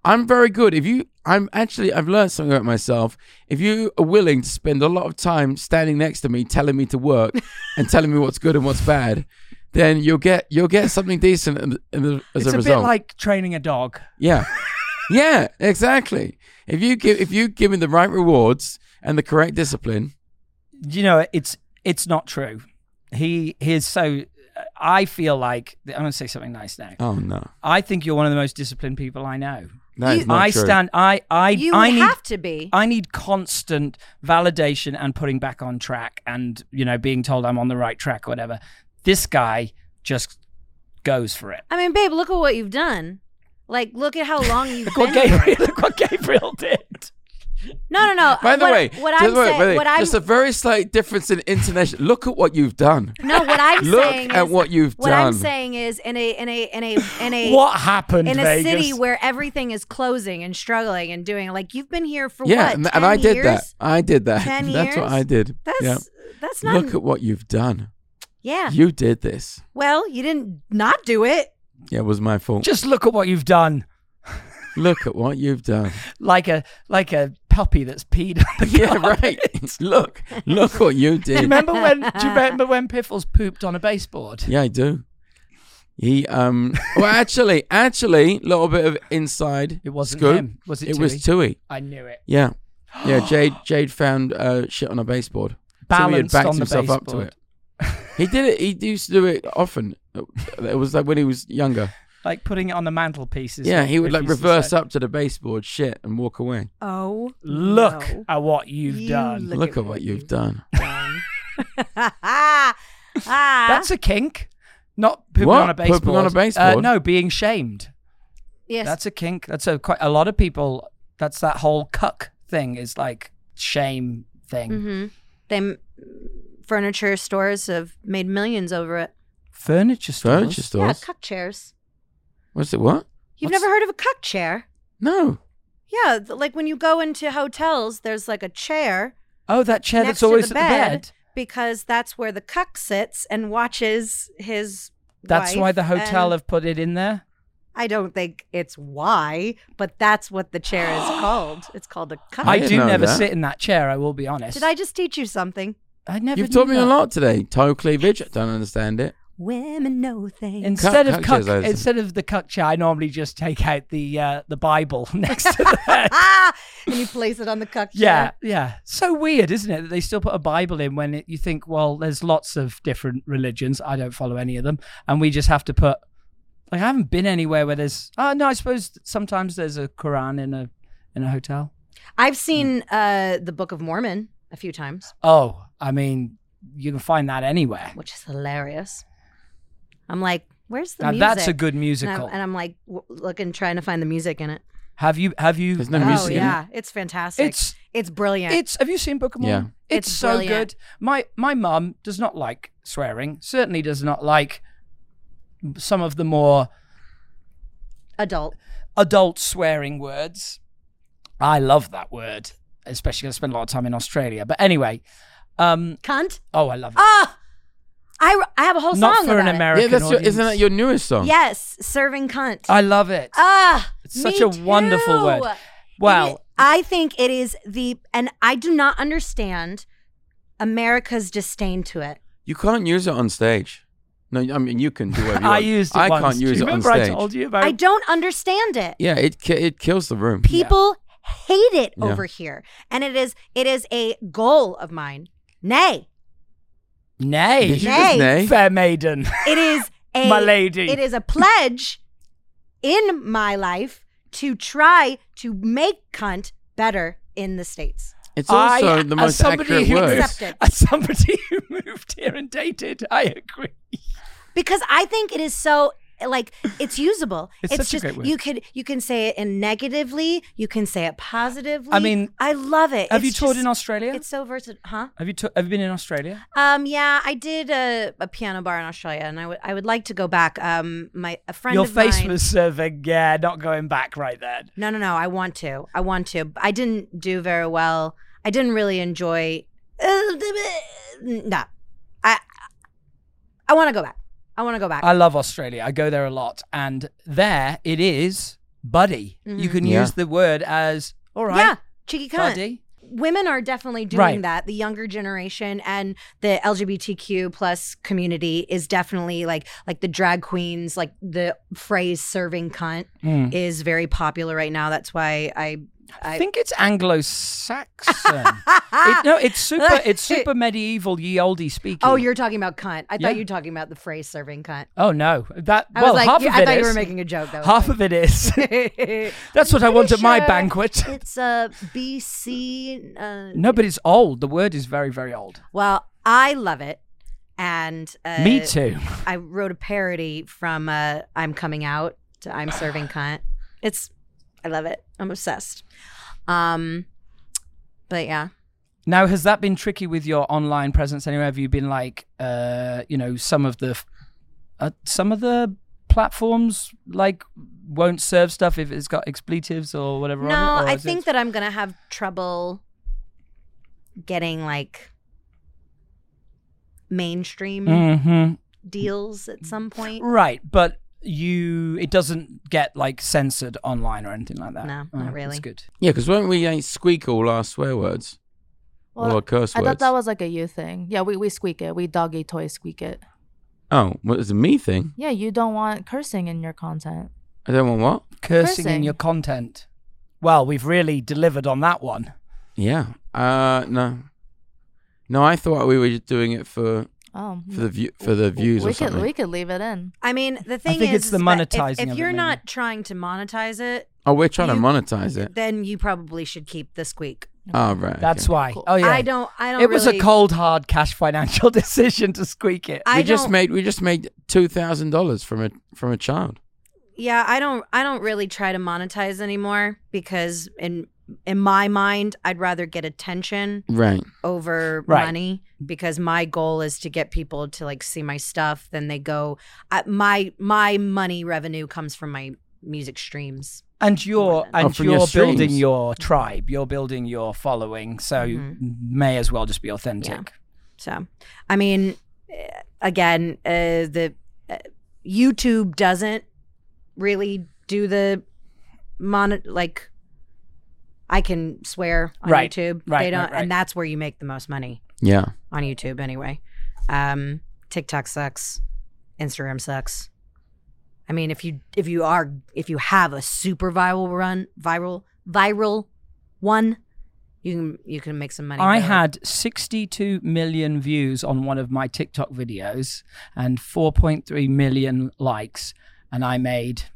I'm very good. If you, I'm actually, I've learned something about myself. If you are willing to spend a lot of time standing next to me, telling me to work and telling me what's good and what's bad, then you'll get you'll get something decent in, in the, as It's a a result. bit like training a dog. Yeah, yeah, exactly. If you give if you give me the right rewards and the correct discipline, You know, it's it's not true. He he is so. I feel like I'm going to say something nice now. oh no, I think you're one of the most disciplined people I know. that is You- not I true. stand. I I You I would need. have to be. I need constant validation and putting back on track, and you know, being told I'm on the right track or whatever. This guy just goes for it. I mean, babe, look at what you've done. Like, look at how long you've Look been. what here. Gabriel, look what Gabriel did. No, no, no. By the what, way, what just I'm wait, saying, wait, what I'm just a very slight difference in intonation. Look at what you've done. no, what I'm Look saying at is what you've what done. I'm saying is in a in a in a in a What happened, in a Vegas? city where everything is closing and struggling and doing like you've been here for Yeah, what? and, and ten I did years? that. I did that. ten That's what years? I did. That's yeah. that's not. Look at what you've done. yeah. You did this. Well, you didn't not do it. Yeah, it was my fault. Just look at what you've done. Look at what you've done. Like a like a puppy that's peed on the Yeah, carpet. right. Look, look what you Do you did. remember when? Do you remember when Piffles pooped on a baseboard? Yeah, I do. He um. Well, actually, actually, a little bit of inside. It wasn't scoop. him. Was it? It was Tui. I knew it. Yeah, yeah. Jade Jade found uh, shit on a baseboard. So he had Balanced backed on the himself up to baseboard. it. He did it. He used to do it often. It was like when he was younger. Like putting it on the mantelpiece. is Yeah, what he would Biff like used to reverse say. up to the baseboard, shit, and walk away. Oh, Look no. at what you've You done. Look Look, at at what what you've you've done. ah, ah. That's a kink. Not pooping What? on a baseboard. Pooping on a Uh, baseboard? no, being shamed. yes. That's a kink. That's a quite a lot of people. That's that whole cuck thing is like shame thing. Mm-hmm. They m- furniture stores have made millions over it. Furniture stores. Furniture Yeah, stores. cuck chairs. What's it? What? You've What's- never heard of a cuck chair? No. Yeah, th- like when you go into hotels, there's like a chair Oh, that chair next that's always to the at bed, the bed. because that's where the cuck sits and watches his. That's wife, why the hotel and have put it in there. I don't think it's why, but that's what the chair is called. It's called a cuck. I, didn't do know never that. sit in that chair. I will be honest. Did I just teach you something? I never. You've knew taught me a that. lot today. Toe cleavage. I don't understand it. Women know things. Instead Cuck- of cuck chairs, cuck, I- instead of the cuck chair, I normally just take out the uh, the Bible next to the bed. ah, and you place it on the cuck Yeah, chair. yeah. So weird, isn't it, that they still put a Bible in when it, you think, well, there's lots of different religions. I don't follow any of them, and we just have to put. Like, I haven't been anywhere where there's. Oh no, I suppose sometimes there's a Quran in a in a hotel. I've seen uh, the Book of Mormon a few times, Oh, I mean, you can find that anywhere. which is hilarious. I'm like, where's the Now music? that's a good And, musical. I'm, and I'm like w- looking, trying to find the music in it. Have you? Have you? There's no have you music Oh in seen it? yeah, it's fantastic. It's It's brilliant. It's. Have you seen Book of Yeah. Mormon? It's, It's so brilliant. good. My my mum does not like swearing. Certainly does not like some of the more adult. adult swearing words. I love that word, especially 'cause I spend a lot of time in Australia. But anyway, um, Cunt. oh, I love it. Ah, I, I have a whole Not song for an about it. American Yeah, that's your, audience. isn't that your newest song? Yes, serving cunt. I love it. Ah, It's such me a wonderful too. word. It Well, is- I think it is the, and I do not understand America's disdain to it. You can't use it on stage. No, I mean you can do whatever you I want. used it I once. can't Do use you it on remember stage. I told you about I don't understand it. Yeah, it ki- it kills the room. People hate it Yeah. over here, and it is it is a goal of mine. Nay, Nay. Did you Nay. just nay? Fair maiden. it is a My lady. It is a pledge in my life to try to make cunt better in the States. It's also I, the as most somebody accurate who word. Accepted. As somebody who moved here and dated, I agree. Because I think it is so like it's usable. It's such a just great word. you could you can say it in negatively, you can say it positively. I mean, I love it. Have you It's toured just- in Australia? It's so versatile, huh? Have you t- have you been in Australia? Um, yeah, I did a, a piano bar in Australia, and I would I would like to go back. Um, my a friend Your of face mine, was serving, yeah, not going back right then. No, no, no. I want to. I want to. I didn't do very well. I didn't really enjoy. No, I. I want to go back. I want to go back. I love Australia. I go there a lot, and there it is buddy. You can Yeah. use the word as, all right, Yeah, cheeky cunt. buddy. Women are definitely doing Right. that. The younger generation and the L G B T Q plus community is definitely like like the drag queens. Like the phrase "serving cunt" Mm. is very popular right now. That's why I. I think it's Anglo-Saxon. it, no, it's super. It's super medieval, ye oldie speaking. Oh, you're talking about cunt. I Yeah. thought you were talking about the phrase "serving cunt." Oh no, that. I well, was like, half you- of I it thought you is. were making a joke. Though. Half of it is. That's what I want at my banquet. It's a B C. Uh, No, but it's old. The word is very, very old. well, I love it, and uh, Me too. I wrote a parody from uh, "I'm Coming Out" to "I'm Serving Cunt." It's, I love it. I'm obsessed. Um, but yeah, Now, has that been tricky with your online presence anyway? Have you been like, uh, you know, some of the, uh, some of the platforms like won't serve stuff if it's got expletives or whatever no, on it? Or I is think it... that I'm gonna have trouble getting like mainstream Mhm. deals at some point. Right, but you, it doesn't get like censored online or anything like that. No, Oh, not really. That's good. Yeah, because weren't we ain't squeak all our swear words, all Well, our curse I words? thought that was like a you thing. Yeah, we, we squeak it. We doggy toy squeak it. Oh, what is a me thing? Yeah, you don't want cursing in your content. I don't want what? Cursing, in Cursing. your content. Well, we've really delivered on that one. Yeah. Uh, no. No, I thought we were just doing it for Oh, for the view for the views we or could something. we could leave it in. I mean, the thing think is, it's the is that monetizing If, of if it, you're maybe. not trying to monetize it, Oh, we're trying to you- monetize it. then you probably should keep the squeak. Oh, right. That's okay. why. Cool. Oh yeah. I don't. I don't. It was really, a cold, hard cash financial decision to squeak it. I We just don't- made we just made two thousand dollars from a from a child. Yeah, I don't. I don't really try to monetize anymore because in in my mind, I'd rather get attention Right. over Right. money because my goal is to get people to like see my stuff. Then they go. I, my my money revenue comes from my music streams. And you're More than- and Oh, from your you're building streams. your tribe. You're building your following. So you Mhm. may as well just be authentic. So, I mean, eh, again, uh, the uh, YouTube doesn't really do the mon like. I can swear on Right, YouTube. right, they don't, right, right. and that's where you make the most money Yeah. on YouTube anyway. Um, TikTok sucks. Instagram sucks. I mean, if you if you are if you have a super viral run, viral viral one, you can you can make some money. I that way. had sixty-two million views on one of my TikTok videos and four point three million likes, and I made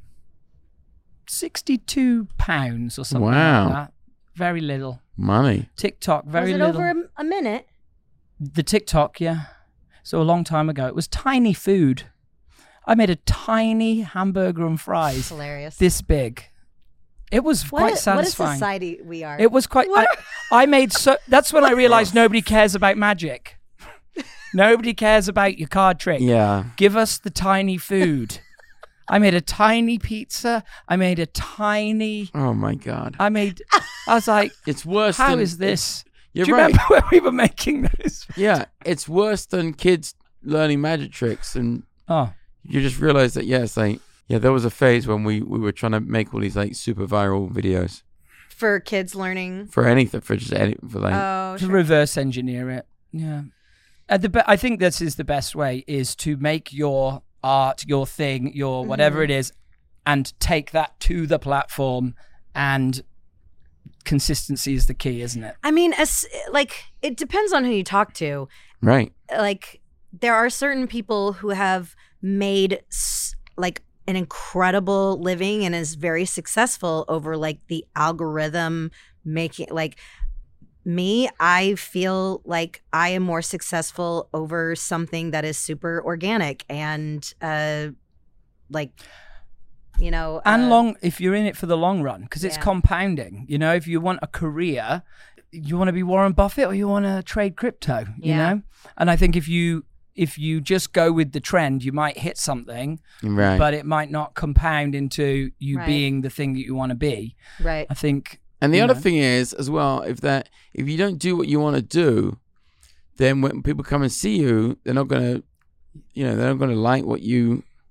sixty-two pounds or something Wow. like that. Very little. Money. TikTok, very was it little. over a, a minute? The TikTok, yeah. So a long time ago. It was tiny food. I made a tiny hamburger and fries Hilarious. this big. It was what, quite a- what a satisfying. society we are. It was quite. I, I made so. That's when I realized nobody cares about magic. Nobody cares about your card trick. Yeah. Give us the tiny food. I made a tiny pizza. I made a tiny. Oh my God. I made. I was like, It's worse. how than, is this? You're Do you right. remember when we were making those? Yeah, it's worse than kids learning magic tricks, and Oh, you just realize that. Yeah, it's like yeah, there was a phase when we we were trying to make all these like super viral videos for kids learning. for anything, for just any for like Oh, to sure. reverse engineer it. Yeah. At the be- I think this is the best way is to make your art, your thing, your whatever it is, and take that to the platform. And consistency is the key, isn't it? I mean, as like it depends on who you talk to. right. Like there are certain people who have made s- like an incredible living and is very successful over like the algorithm making like me. I feel like I am more successful over something that is super organic and uh like you know And uh, long, if you're in it for the long run, because it's Yeah. compounding. You know, if you want a career, you want to be Warren Buffett or you want to trade crypto. You Yeah. know, and I think if you if you just go with the trend, you might hit something, Right. but it might not compound into you Right. being the thing that you want to be. right. I think. And the you other know. thing is, as well, if that if you don't do what you want to do, then when people come and see you, they're not gonna, you know, they're not gonna like what you.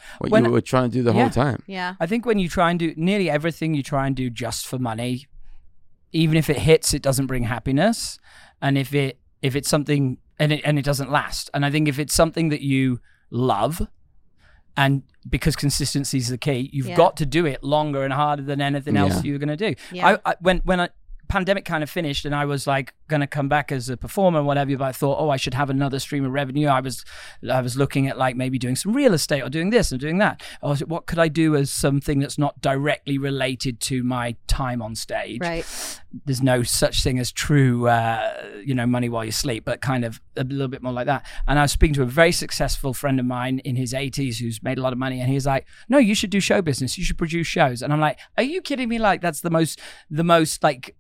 what When- you were trying to do the Yeah. whole time. Yeah. I think when you try and do nearly everything, you try and do just for money. Even if it hits, it doesn't bring happiness, and if it if it's something and it and it doesn't last. And I think if it's something that you love, and because consistency is the key, you've Yeah. got to do it longer and harder than anything else Yeah. you're going to do. Yeah. I, I when when I pandemic kind of finished and I was like going to come back as a performer and whatever, but I thought, oh, I should have another stream of revenue. I was I was looking at like maybe doing some real estate or doing this and doing that. I was, what could I do as something that's not directly related to my time on stage? Right. There's no such thing as true, uh, you know, money while you sleep, but kind of a little bit more like that. And I was speaking to a very successful friend of mine in his eighties who's made a lot of money, and he's like, "No, you should do show business. You should produce shows." And I'm like, "Are you kidding me? Like that's the most, the most like."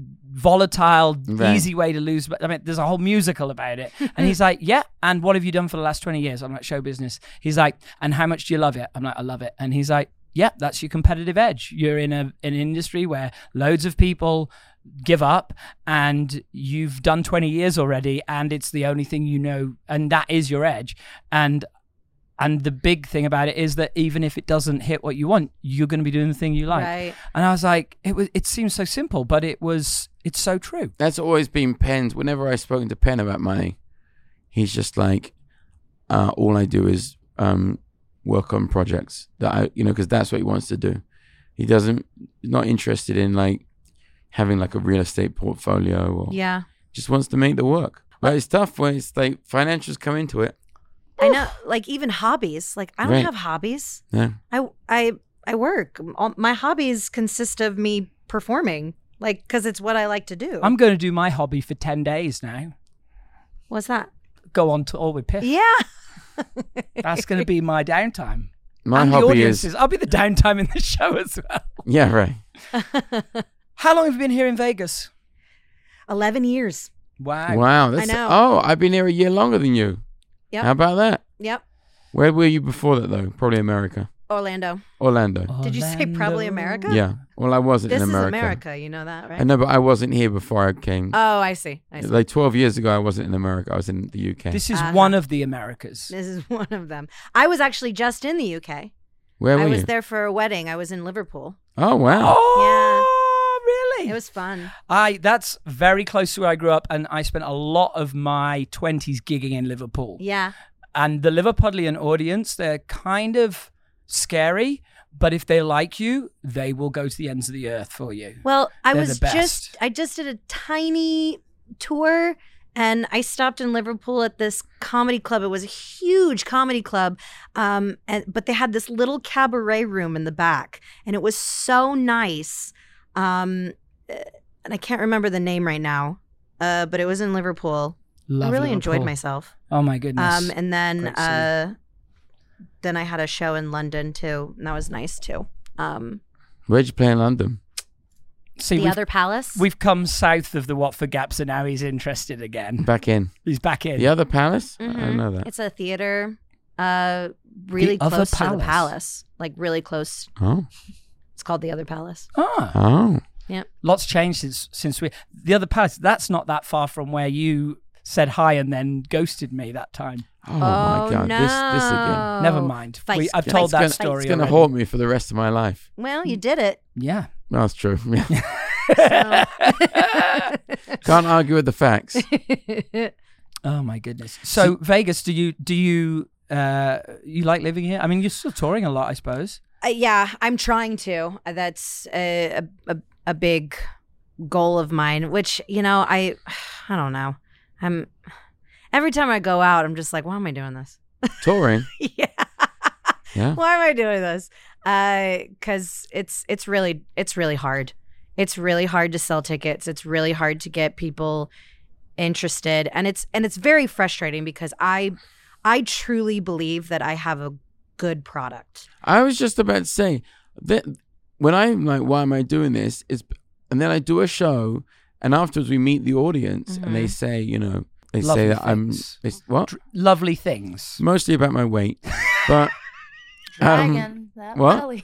volatile Right. easy way to lose, but I mean there's a whole musical about it." And he's like, "Yeah, and what have you done for the last twenty years?" I'm like, "Show business." He's like, "And how much do you love it?" I'm like, "I love it." And he's like, "Yeah, that's your competitive edge. You're in a an industry where loads of people give up and you've done twenty years already and it's the only thing you know, and that is your edge." And And the big thing about it is that even if it doesn't hit what you want, you're going to be doing the thing you like. Right. And I was like, it was. It seems so simple, but it was. It's so true. That's always been Penn's. Whenever I've spoken to Penn about money, he's just like, uh, all I do is um, work on projects that I, you know, because that's what he wants to do. He doesn't, he's not interested in like having like a real estate portfolio or Yeah. just wants to make the work. But it's tough when it's like financials come into it. I know, like even hobbies. Like I don't Right. have hobbies. Yeah. I I I work. All, my hobbies consist of me performing, like because it's what I like to do. I'm going to do my hobby for ten days now. What's that? Go on tour with Piff. Yeah. That's going to be my downtime. My and the hobby audiences. is, I'll be the downtime in the show as well. yeah, right. How long have you been here in Vegas? Eleven years. Wow. Wow. That's, know. Oh, I've been here a year longer than you. Yep. How about that? Yep. Where were you before that though? Probably America. Orlando. Orlando. Did you say probably America? Yeah. Well, I wasn't This in is America. America. You know that, right? I know, but I wasn't here before I came. Oh, I see. I see. Like twelve years ago, I wasn't in America. I was in the U K. This is Uh-huh. one of the Americas. This is one of them. I was actually just in the U K. Where were I was you? there for a wedding. I was in Liverpool. Oh, wow. Oh, really? It was fun. I that's very close to where I grew up, and I spent a lot of my twenties gigging in Liverpool. Yeah. And the Liverpudlian audience, they're kind of scary, but if they like you, they will go to the ends of the earth for you. Well, I They're was the best. just I just did a tiny tour and I stopped in Liverpool at this comedy club. It was a huge comedy club. Um and but they had this little cabaret room in the back and it was so nice. Um and I can't remember the name right now. Uh but it was in Liverpool. Love I really enjoyed Liverpool. myself. Oh my goodness. Um and then Great city. uh then I had a show in London too, and that was nice too. Um Where'd you play in London? See, the we've, other palace. we've come south of the Watford Gap, so now he's interested again. Back in. He's back in. The other palace? I Mhm. don't know that. It's a theater, uh, really The Other close to the Palace. palace. Like really close. Oh. It's called the Other Palace. Ah, Oh. lots changed since since we. The other palace. That's not that far from where you said hi and then ghosted me that time. Oh, my God. no. This this again. Never mind. Feist. We, I've Feist. told It's that gonna, story. it's going to already. haunt me for the rest of my life. Well, you did it. Yeah. Well, that's true. Yeah. So. Can't argue with the facts. Oh my goodness. So Vegas, do you do you uh you like living here? I mean, you're still touring a lot, I suppose. Uh, yeah, I'm trying to. Uh, That's a, a a big goal of mine. Which you know, I I don't know. I'm every time I go out, I'm just like, why am I doing this? Touring. yeah. Yeah. Why am I doing this? Because it's it's really it's really hard. It's really hard to sell tickets. It's really hard to get people interested, and it's and it's very frustrating because I I truly believe that I have a good product. I was just about to say that when I'm like, why am I doing this? Is and then I do a show, and afterwards we meet the audience, and they say, you know, they Lovely say that things. I'm it's, what Lovely things. mostly about my weight, but um, Dragon that what? belly.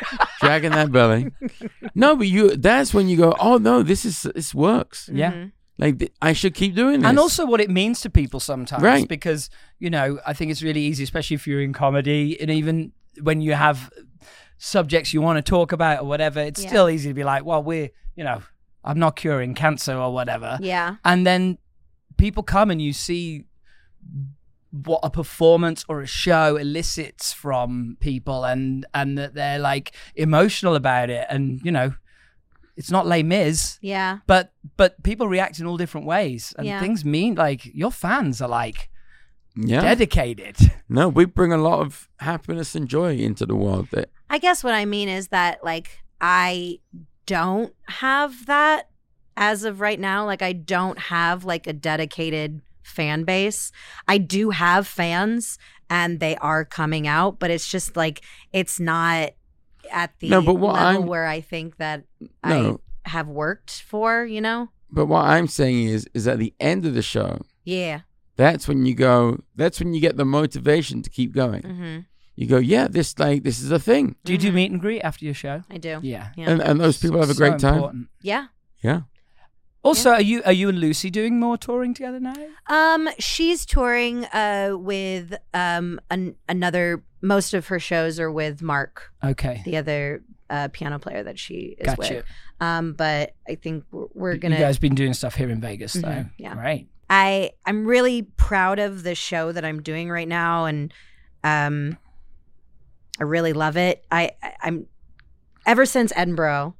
dragging that belly. No, but you. That's when you go, oh no, this is this works. Yeah. Mhm. Like th- I should keep doing this. And also what it means to people sometimes. Right. Because, you know, I think it's really easy, especially if you're in comedy, and even when you have subjects you want to talk about or whatever, it's Yeah. still easy to be like, well, we're, you know, I'm not curing cancer or whatever. Yeah. And then people come and you see what a performance or a show elicits from people, and and that they're like emotional about it, and you know, it's not Les Mis, Yeah. but but people react in all different ways, and Yeah. things mean like your fans are like yeah. dedicated. No, we bring a lot of happiness and joy into the world. That I guess what I mean is that like I don't have that as of right now. Like I don't have like a dedicated fan base. I do have fans and they are coming out, but it's just like it's not at the No, but what level I'm- where I think that No. I have worked for, you know? But what I'm saying is, is at the end of the show, Yeah. that's when you go. That's when you get the motivation to keep going. Mm-hmm. You go, yeah, this like this is a thing, Do you do meet and greet after your show? I do. Yeah. Yeah. and and those people have a So great time. important. Yeah. Yeah. Also, are you are you and Lucy doing more touring together now? Um, she's touring uh with um an, another. Most of her shows are with Mark, Okay. the other uh, piano player that she is Gotcha. with. Um, but I think we're, we're You gonna. guys been doing stuff here in Vegas, though. Mhm, yeah. Right. I I'm really proud of the show that I'm doing right now, and um, I really love it. I, I I'm ever since Edinburgh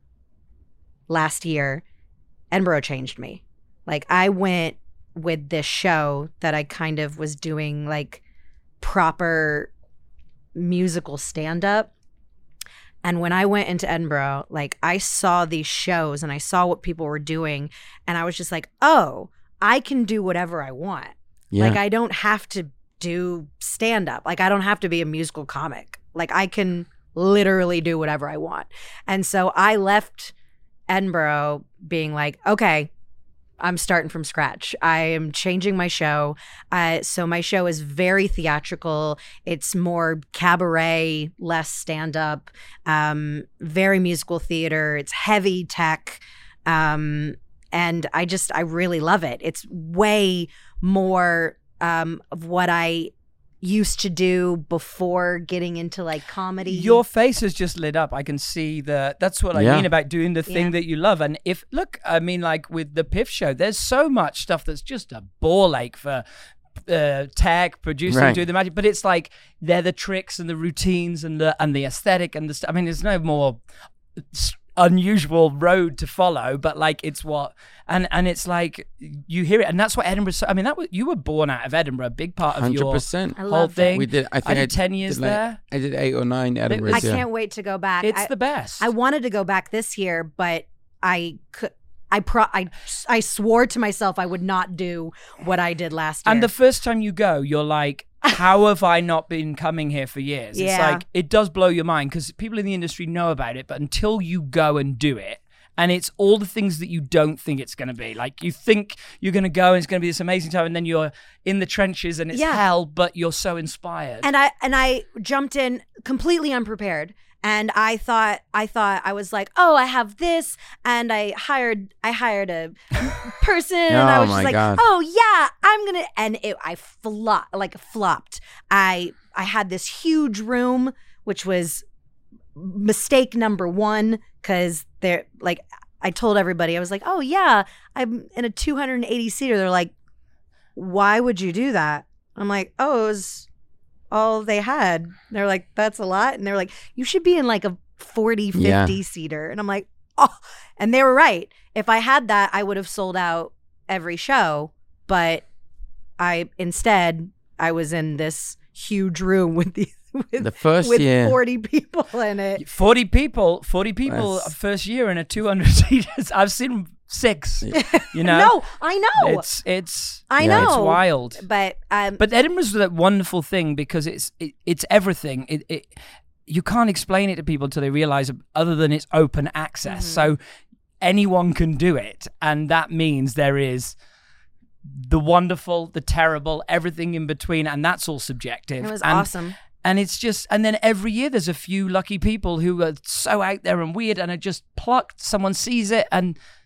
last year, Edinburgh changed me. Like I went with this show that I kind of was doing like proper musical stand up. And when I went into Edinburgh, like I saw these shows and I saw what people were doing, and I was just like, oh, I can do whatever I want. Yeah. Like I don't have to do stand up. Like I don't have to be a musical comic. Like I can literally do whatever I want. And so I left Edinburgh being like, okay, I'm starting from scratch. I am changing my show. Uh, so my show is very theatrical. It's more cabaret, less stand up, um, very musical theater. It's heavy tech. Um, and I just, I really love it. It's way more um, of what I used to do before getting into like comedy. Your face has just lit up. I can see the. That's what I Yeah. mean about doing the thing Yeah. that you love. And if look, I mean, like with the Piff show, there's so much stuff that's just a ball ache for uh, tech producing, Right. doing the magic. But it's like they're the tricks and the routines and the and the aesthetic and the. St- I mean, there's no more s- unusual road to follow, but like it's what and and it's like you hear it, and that's what Edinburgh. So, I mean, that was you were born out of Edinburgh, a big part of Hundred your percent. I whole love thing. We did. I think I did ten years like- there. I did eight or nine Edinburgh. I yeah. can't wait to go back. It's I, the best. I wanted to go back this year, but I could. I pro. I I swore to myself I would not do what I did last year. And the first time you go, you're like, how have I not been coming here for years? It's Yeah. like, it does blow your mind because people in the industry know about it, but until you go and do it, and it's all the things that you don't think it's going to be. Like you think you're going to go and it's going to be this amazing time, and then you're in the trenches and it's Yeah. hell, but you're so inspired. and I and I jumped in completely unprepared. And I thought, I thought I was like, oh, I have this, and I hired, I hired a person, and I Oh was my just like, God. oh yeah, I'm gonna, and it, I flop, like flopped. I, I had this huge room, which was mistake number one, because they're like, I told everybody, I was like, oh yeah, I'm in a two hundred eighty seater. They're like, why would you do that? I'm like, oh, it was all they had. They're like, that's a lot. And they're like, you should be in like a forty, fifty Yeah. seater. And I'm like, oh, and they were right. If I had that, I would have sold out every show. But I, instead, I was in this huge room with these, with, The first with year. forty people in it. forty people, forty people That's- first year in a two hundred seaters. I've seen six, you know? No, I know. It's, it's, I Yeah. know. it's wild. But, um, But Edinburgh's that wonderful thing because it's it, it's everything. It, it you can't explain it to people until they realize other than it's open access. Mm-hmm. So anyone can do it, and that means there is the wonderful, the terrible, everything in between, and that's all subjective. it was and, awesome. And it's just, and then every year there's a few lucky people who are so out there and weird and are just plucked. Someone sees it and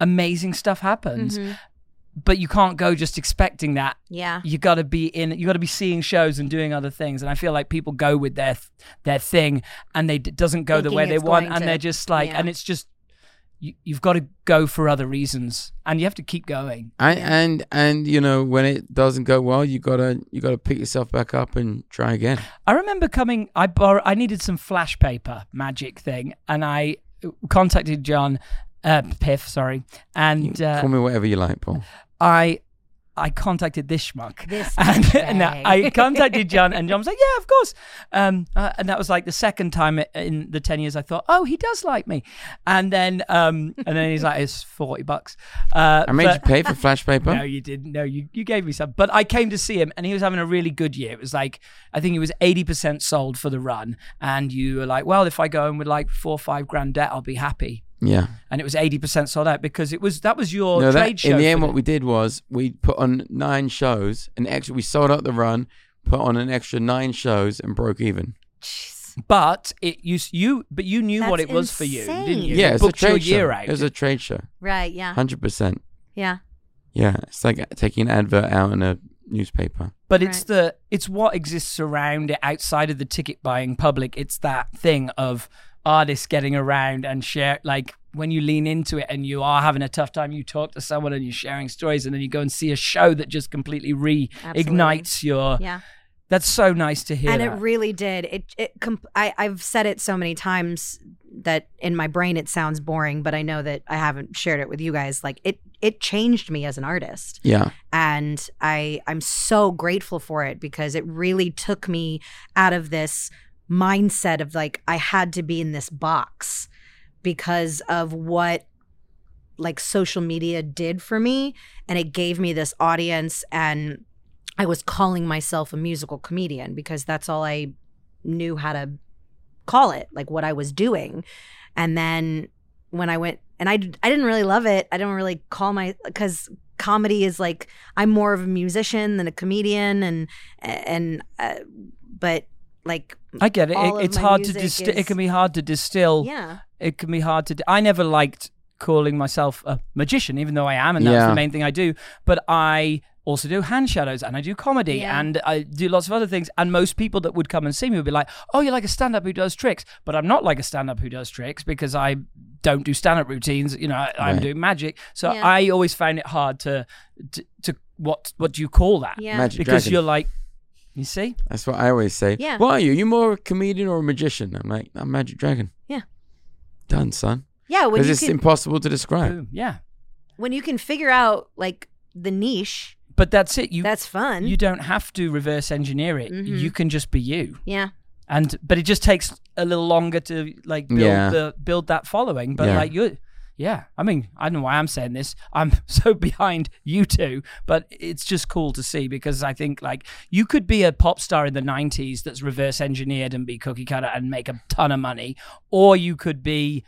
amazing stuff happens. Mhm. But you can't go just expecting that. Yeah. You got to be in. You got to be seeing shows and doing other things. And I feel like people go with their their thing, and they it doesn't go the Thinking way they it's want, going and to- they're just like, yeah. and it's just you, you've got to go for other reasons, and you have to keep going. And, and and you know, when it doesn't go well, you gotta you gotta pick yourself back up and try again. I remember coming. I borrow. I needed some flash paper magic thing, and I contacted John uh, Piff. Sorry, and uh, Call me whatever you like, Paul. I. I contacted this schmuck. This and, douchebag. and I contacted John, and John was like, "Yeah, of course." Um, uh, and that was like the second time in the ten years I thought, "Oh, he does like me." And then, um, and then he's like, "It's forty bucks." Uh, I made but- you pay for flash paper. No, you didn't. No, you, you gave me some. But I came to see him, and he was having a really good year. It was like, I think he was eighty percent sold for the run. And you were like, well, if I go in with like four or five grand debt, I'll be happy. Yeah. And it was eighty percent sold out because it was that was your No, trade that, show. in the end, for what we did was we put on nine shows, and extra. We sold out the run, put on an extra nine shows, and broke even. Jeez. But it you you but you knew what That's it was for you, insane. didn't you? Yeah, You it's a booked your trade year show. out. It was a trade show, Right. Yeah. hundred percent. Yeah. Yeah, it's like taking an advert out in a newspaper. But it's Right. the it's what exists around it outside of the ticket buying public. It's that thing of artists getting around and share, like when you lean into it and you are having a tough time, you talk to someone and you're sharing stories, and then you go and see a show that just completely reignites your. Yeah. That's so nice to hear. And that. it really did. It it comp- I I've said it so many times that in my brain it sounds boring, but I know that I haven't shared it with you guys. Like it it changed me as an artist. Yeah, And I I'm so grateful for it because it really took me out of this mindset of like I had to be in this box because of what like social media did for me, and it gave me this audience, and I was calling myself a musical comedian because that's all I knew how to call it, like what I was doing. And then when I went, and I, I didn't really love it. I don't really call my, because comedy is like, I'm more of a musician than a comedian. And, and, uh, but like, I get it. all it of it's my hard to music distill. It is- can be hard to distill. yeah. It can be hard to. I never liked calling myself a magician, even though I am, and that's Yeah. the main thing I do. But I also do hand shadows, and I do comedy, Yeah. and I do lots of other things. And most people that would come and see me would be like, "Oh, you're like a stand-up who does tricks," but I'm not like a stand-up who does tricks because I don't do stand-up routines. You know, I, I'm Right. doing magic. So Yeah. I always found it hard to, to, to what what do you call that? Yeah. Magic Because Dragon. you're like, you see, That's what I always say. Yeah. What are you? You more a comedian or a magician? I'm like, I'm Magic Dragon. Yeah. Done, son. Yeah. When Because you it's can, impossible to describe. boom, yeah. when you can figure out like the niche, But that's it. You that's fun. you don't have to reverse engineer it. Mhm. You can just be you. yeah. And but it just takes a little longer to like build Yeah. the build that following. But Yeah. like you, yeah. I mean, I don't know why I'm saying this. I'm so behind you two, but it's just cool to see because I think like you could be a pop star in the nineties that's reverse engineered and be cookie cutter and make a ton of money, or you could be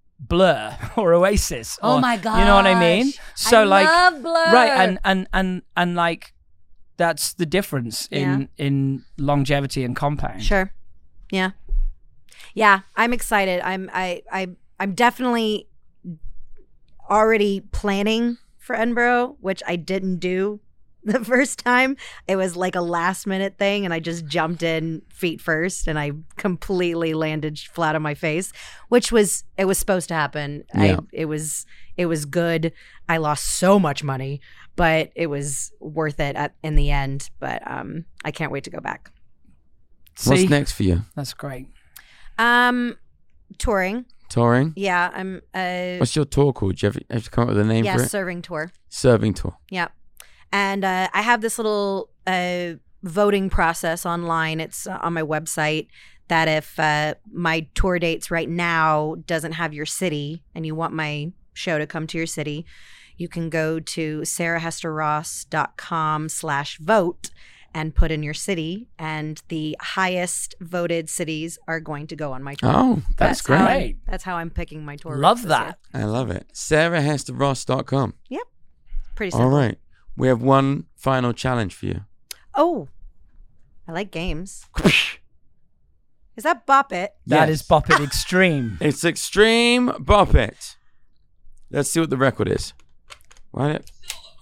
Blur or Oasis. Oh or- my You know what I mean? gosh. So I like love Blur. right, and and and and like that's the difference in in longevity and compound. Sure. Yeah. Yeah, I'm excited. I'm I I I'm definitely already planning for Edinburgh, which I didn't do the first time. It was like a last minute thing and I just jumped in feet first and I completely landed flat on my face, which was it was supposed to happen. Yeah. I it was it was good. I lost so much money, but it was worth it at, in the end, but um I can't wait to go back. See, What's next for you? that's great. Um touring. Touring? Yeah, I'm uh What's your tour called? Do you have, have to come up with a name yeah, for it? serving tour. Serving tour. Yeah. And uh, I have this little uh, voting process online. It's uh, on my website that if uh, my tour dates right now doesn't have your city and you want my show to come to your city, you can go to sarahhesterross.com slash vote and put in your city. And the highest voted cities are going to go on my tour. Oh, that's, how great. I'm- that's how I'm picking my tour. Love routes this that. year. I love it. sarah hester ross dot com. Pretty simple. All right. We have one final challenge for you. Oh, I like games. Is that Bop It? That Yes. is Bop It Extreme. It's Extreme Bop It. Let's see what the record is. Right?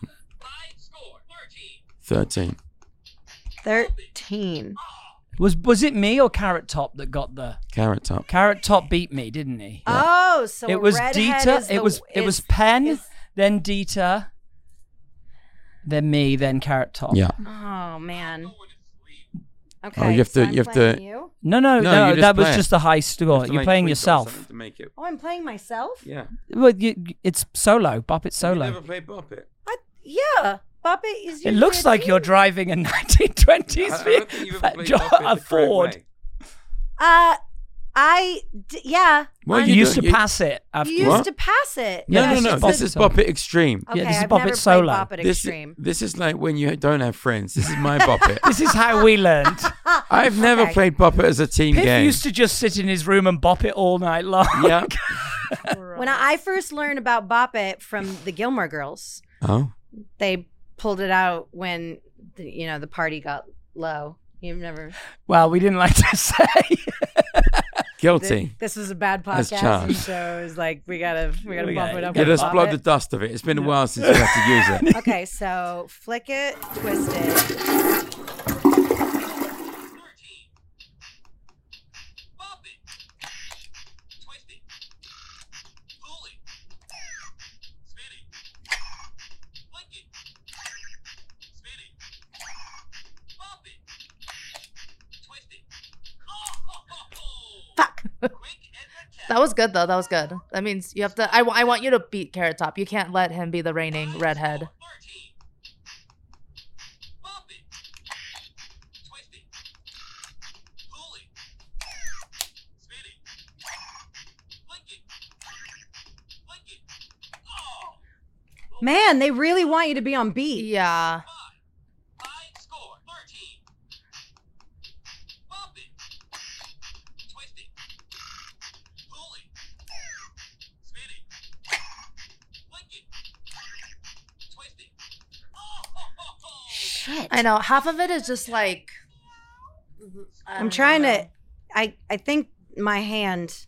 Thirteen. Thirteen. Was was it me or Carrot Top that got the Carrot Top. Carrot Top beat me, didn't he? Oh, so it was Redhead Dieter. is It the- was it is- was Penn, is- then Dieter, then me, then Carrot Top. Yeah. Oh man. Okay. Oh, you have so to- I'm you have playing to- You? No, no, No, no. you just that was play it. just a high score. To You're make playing tweaks or yourself. something To make it. Oh, I'm playing myself. Yeah. Well, you, it's solo. Bop it You solo. never played Bop It. I, yeah. Bop It is. It looks usually a like you're team. driving a nineteen twenties I, I don't think you've ever played Bop It the a correct Ford. way. Uh, I d- yeah. Well, I You you used do- to you- pass it after. You used What? to pass it. No, Yeah, no, it's no. just This Bop is It. Bop It Extreme. Okay, this is I've Bop It never Solo. played Bop It This, Extreme. this is like when you don't have friends. This is my Bop It. This is how we learned. I've never Okay. played Bop It as a team Piff game. used to just sit in his room and bop it all night long. Yeah. When I first learned about Bop It from the Gilmore Girls, Oh. they pulled it out when the, you know the party got low. You've never. Well, we didn't like to say. Guilty. This was a bad That's podcast, charged. and so it was like we gotta we gotta We bump gotta- it up. Yeah, with just Bop blow It. the dust of it. It's been a while since you had to use it. Okay, so flick it, twist it. Fuck. That was good though. That was good. That means you have to. I, wa- I want you to beat Carrot Top. You can't let him be the reigning redhead. Man, they really want you to be on beat. Yeah. Shit. I know. Half of it is just like. I I'm don't trying know. to. I I think my hand.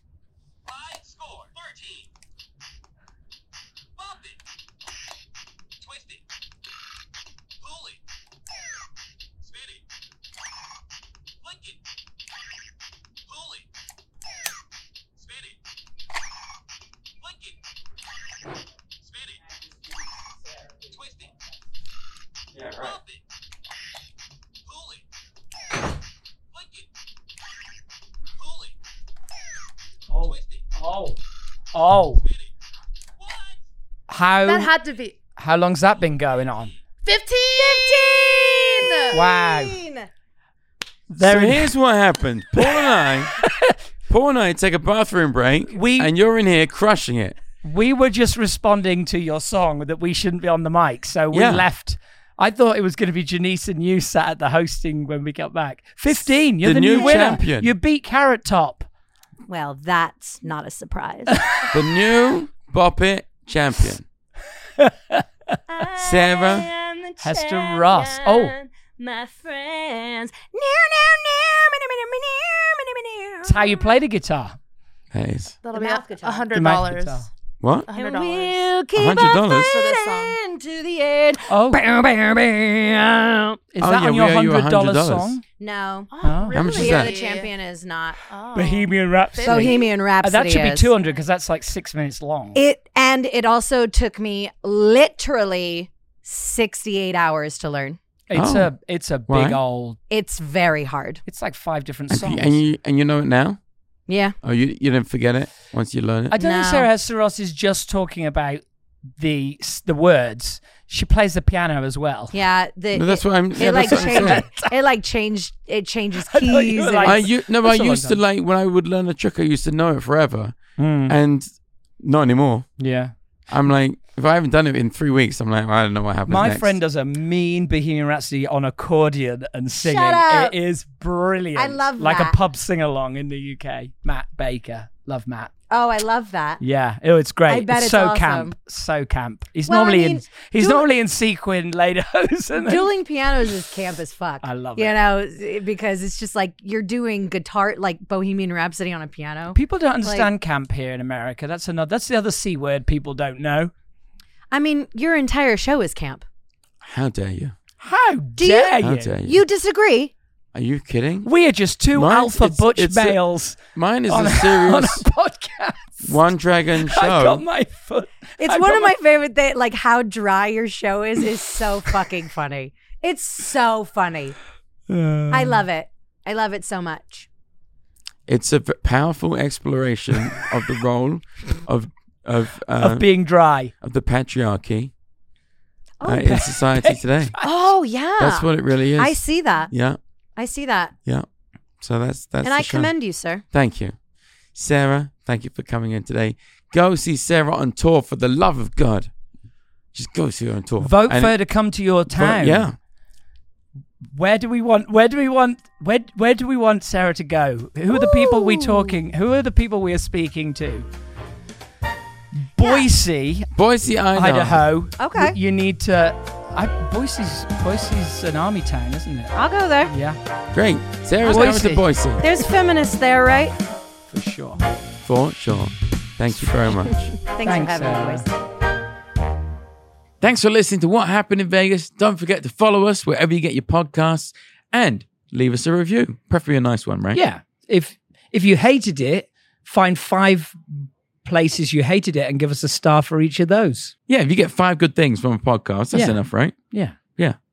Oh, oh, oh. How That had to be how long's that been going on? fifteen. Wow. So There here's what happened. Paul and I, Paul and I take a bathroom break, We- and you're in here crushing it. We were just responding to your song that we shouldn't be on the mic, so we Yeah. left. I thought it was going to be Janice and you sat at the hosting when we got back. Fifteen, you're The the, new, new winner. champion. You beat Carrot Top. Well, that's not a surprise. The new Bop It champion. Sarah Hester Ross. Oh. my friends. It's how you play the guitar. Hayes. That'll The be mouth a guitar. a hundred The mouth dollars. guitar. What? A hundred And dollars. we'll keep one hundred dollars? For this song. fighting to the end. Oh, Bam, bam, bam. is Oh, that yeah, on your we owe you hundred dollar one hundred dollars. song? No. Oh, How much is really? that? The champion is not. Oh. Bohemian Rhapsody. Bohemian Uh, Rhapsody. that should be is. two hundred because that's like six minutes long. It and it also took me literally sixty-eight hours to learn. it's Oh. a it's a big Why? old. It's very hard. It's like five different And songs. you, and you and you know it now? Yeah. Oh, you you didn't forget it once you learn it? I don't think No. Sarah Hester Ross is just talking about the the words. She plays the piano as well. Yeah. The, No, that's it, what I'm. it Yeah, like that's what I'm saying. changed. It like changed. It changes I thought you keys. were and like- I it's- u- no, but I That's a long used to time. like when I would learn a trick. I used to know it forever, Mm. and not anymore. Yeah. I'm like, if I haven't done it in three weeks, I'm like, I don't know what happens My next. friend does a mean Bohemian Rhapsody on accordion and singing. up. It is brilliant. I love like that. a pub sing along in the U K. Matt Baker, Love Matt. Oh, I love that. Yeah, oh, it's great. I bet it's, it's so awesome. camp, so camp. He's Well, I normally mean, in. He's dual- normally in sequin lederhosen. and- Dueling pianos is camp as fuck. I love you it. know, because it's just like you're doing guitar, like Bohemian Rhapsody on a piano. People don't understand camp here in America. That's another. That's the other C word people don't know. I mean, your entire show is camp. How dare you? How you- dare How you? dare you? You disagree? Are you kidding? We are just two Mine- alpha it's- butch it's a- males Mine is on, a a, on a serious podcast. one dragon I got show. my foot. It's I one got of my favorite things. Like how dry your show is is so fucking funny. It's so funny. Uh, I love it. I love it so much. It's a v- powerful exploration of the role of of uh, of being dry. of the patriarchy Oh, uh, in society today. Oh yeah, That's what it really is. I see that. Yeah, I see that, yeah. So that's that's. and the I show. commend you, sir. Thank you, Sarah. Thank you for coming in today. Go see Sarah on tour for the love of God. Just go see her on tour. Vote And- for her to come to your vote- town. Yeah. Where do we want? Where do we want? Where Where do we want Sarah to go? Who are the people we Ooh. talking? Who are the people we are speaking to? Boise, Boise, Idaho. Idaho. Okay. You need to. I, Boise's Boise's an army town, isn't it? I'll go there. Yeah, Great. Sarah's Boise. coming to Boise. There's feminists there, right? for sure. For sure. Thank you very much. Thanks, Thanks, for having me, uh, boys. Thanks for listening to What Happened in Vegas. Don't forget to follow us wherever you get your podcasts and leave us a review. Preferably a nice one, right? Yeah. If if you hated it, find five places you hated it and give us a star for each of those. Yeah, if you get five good things from a podcast, that's Yeah. enough, right? Yeah. Yeah.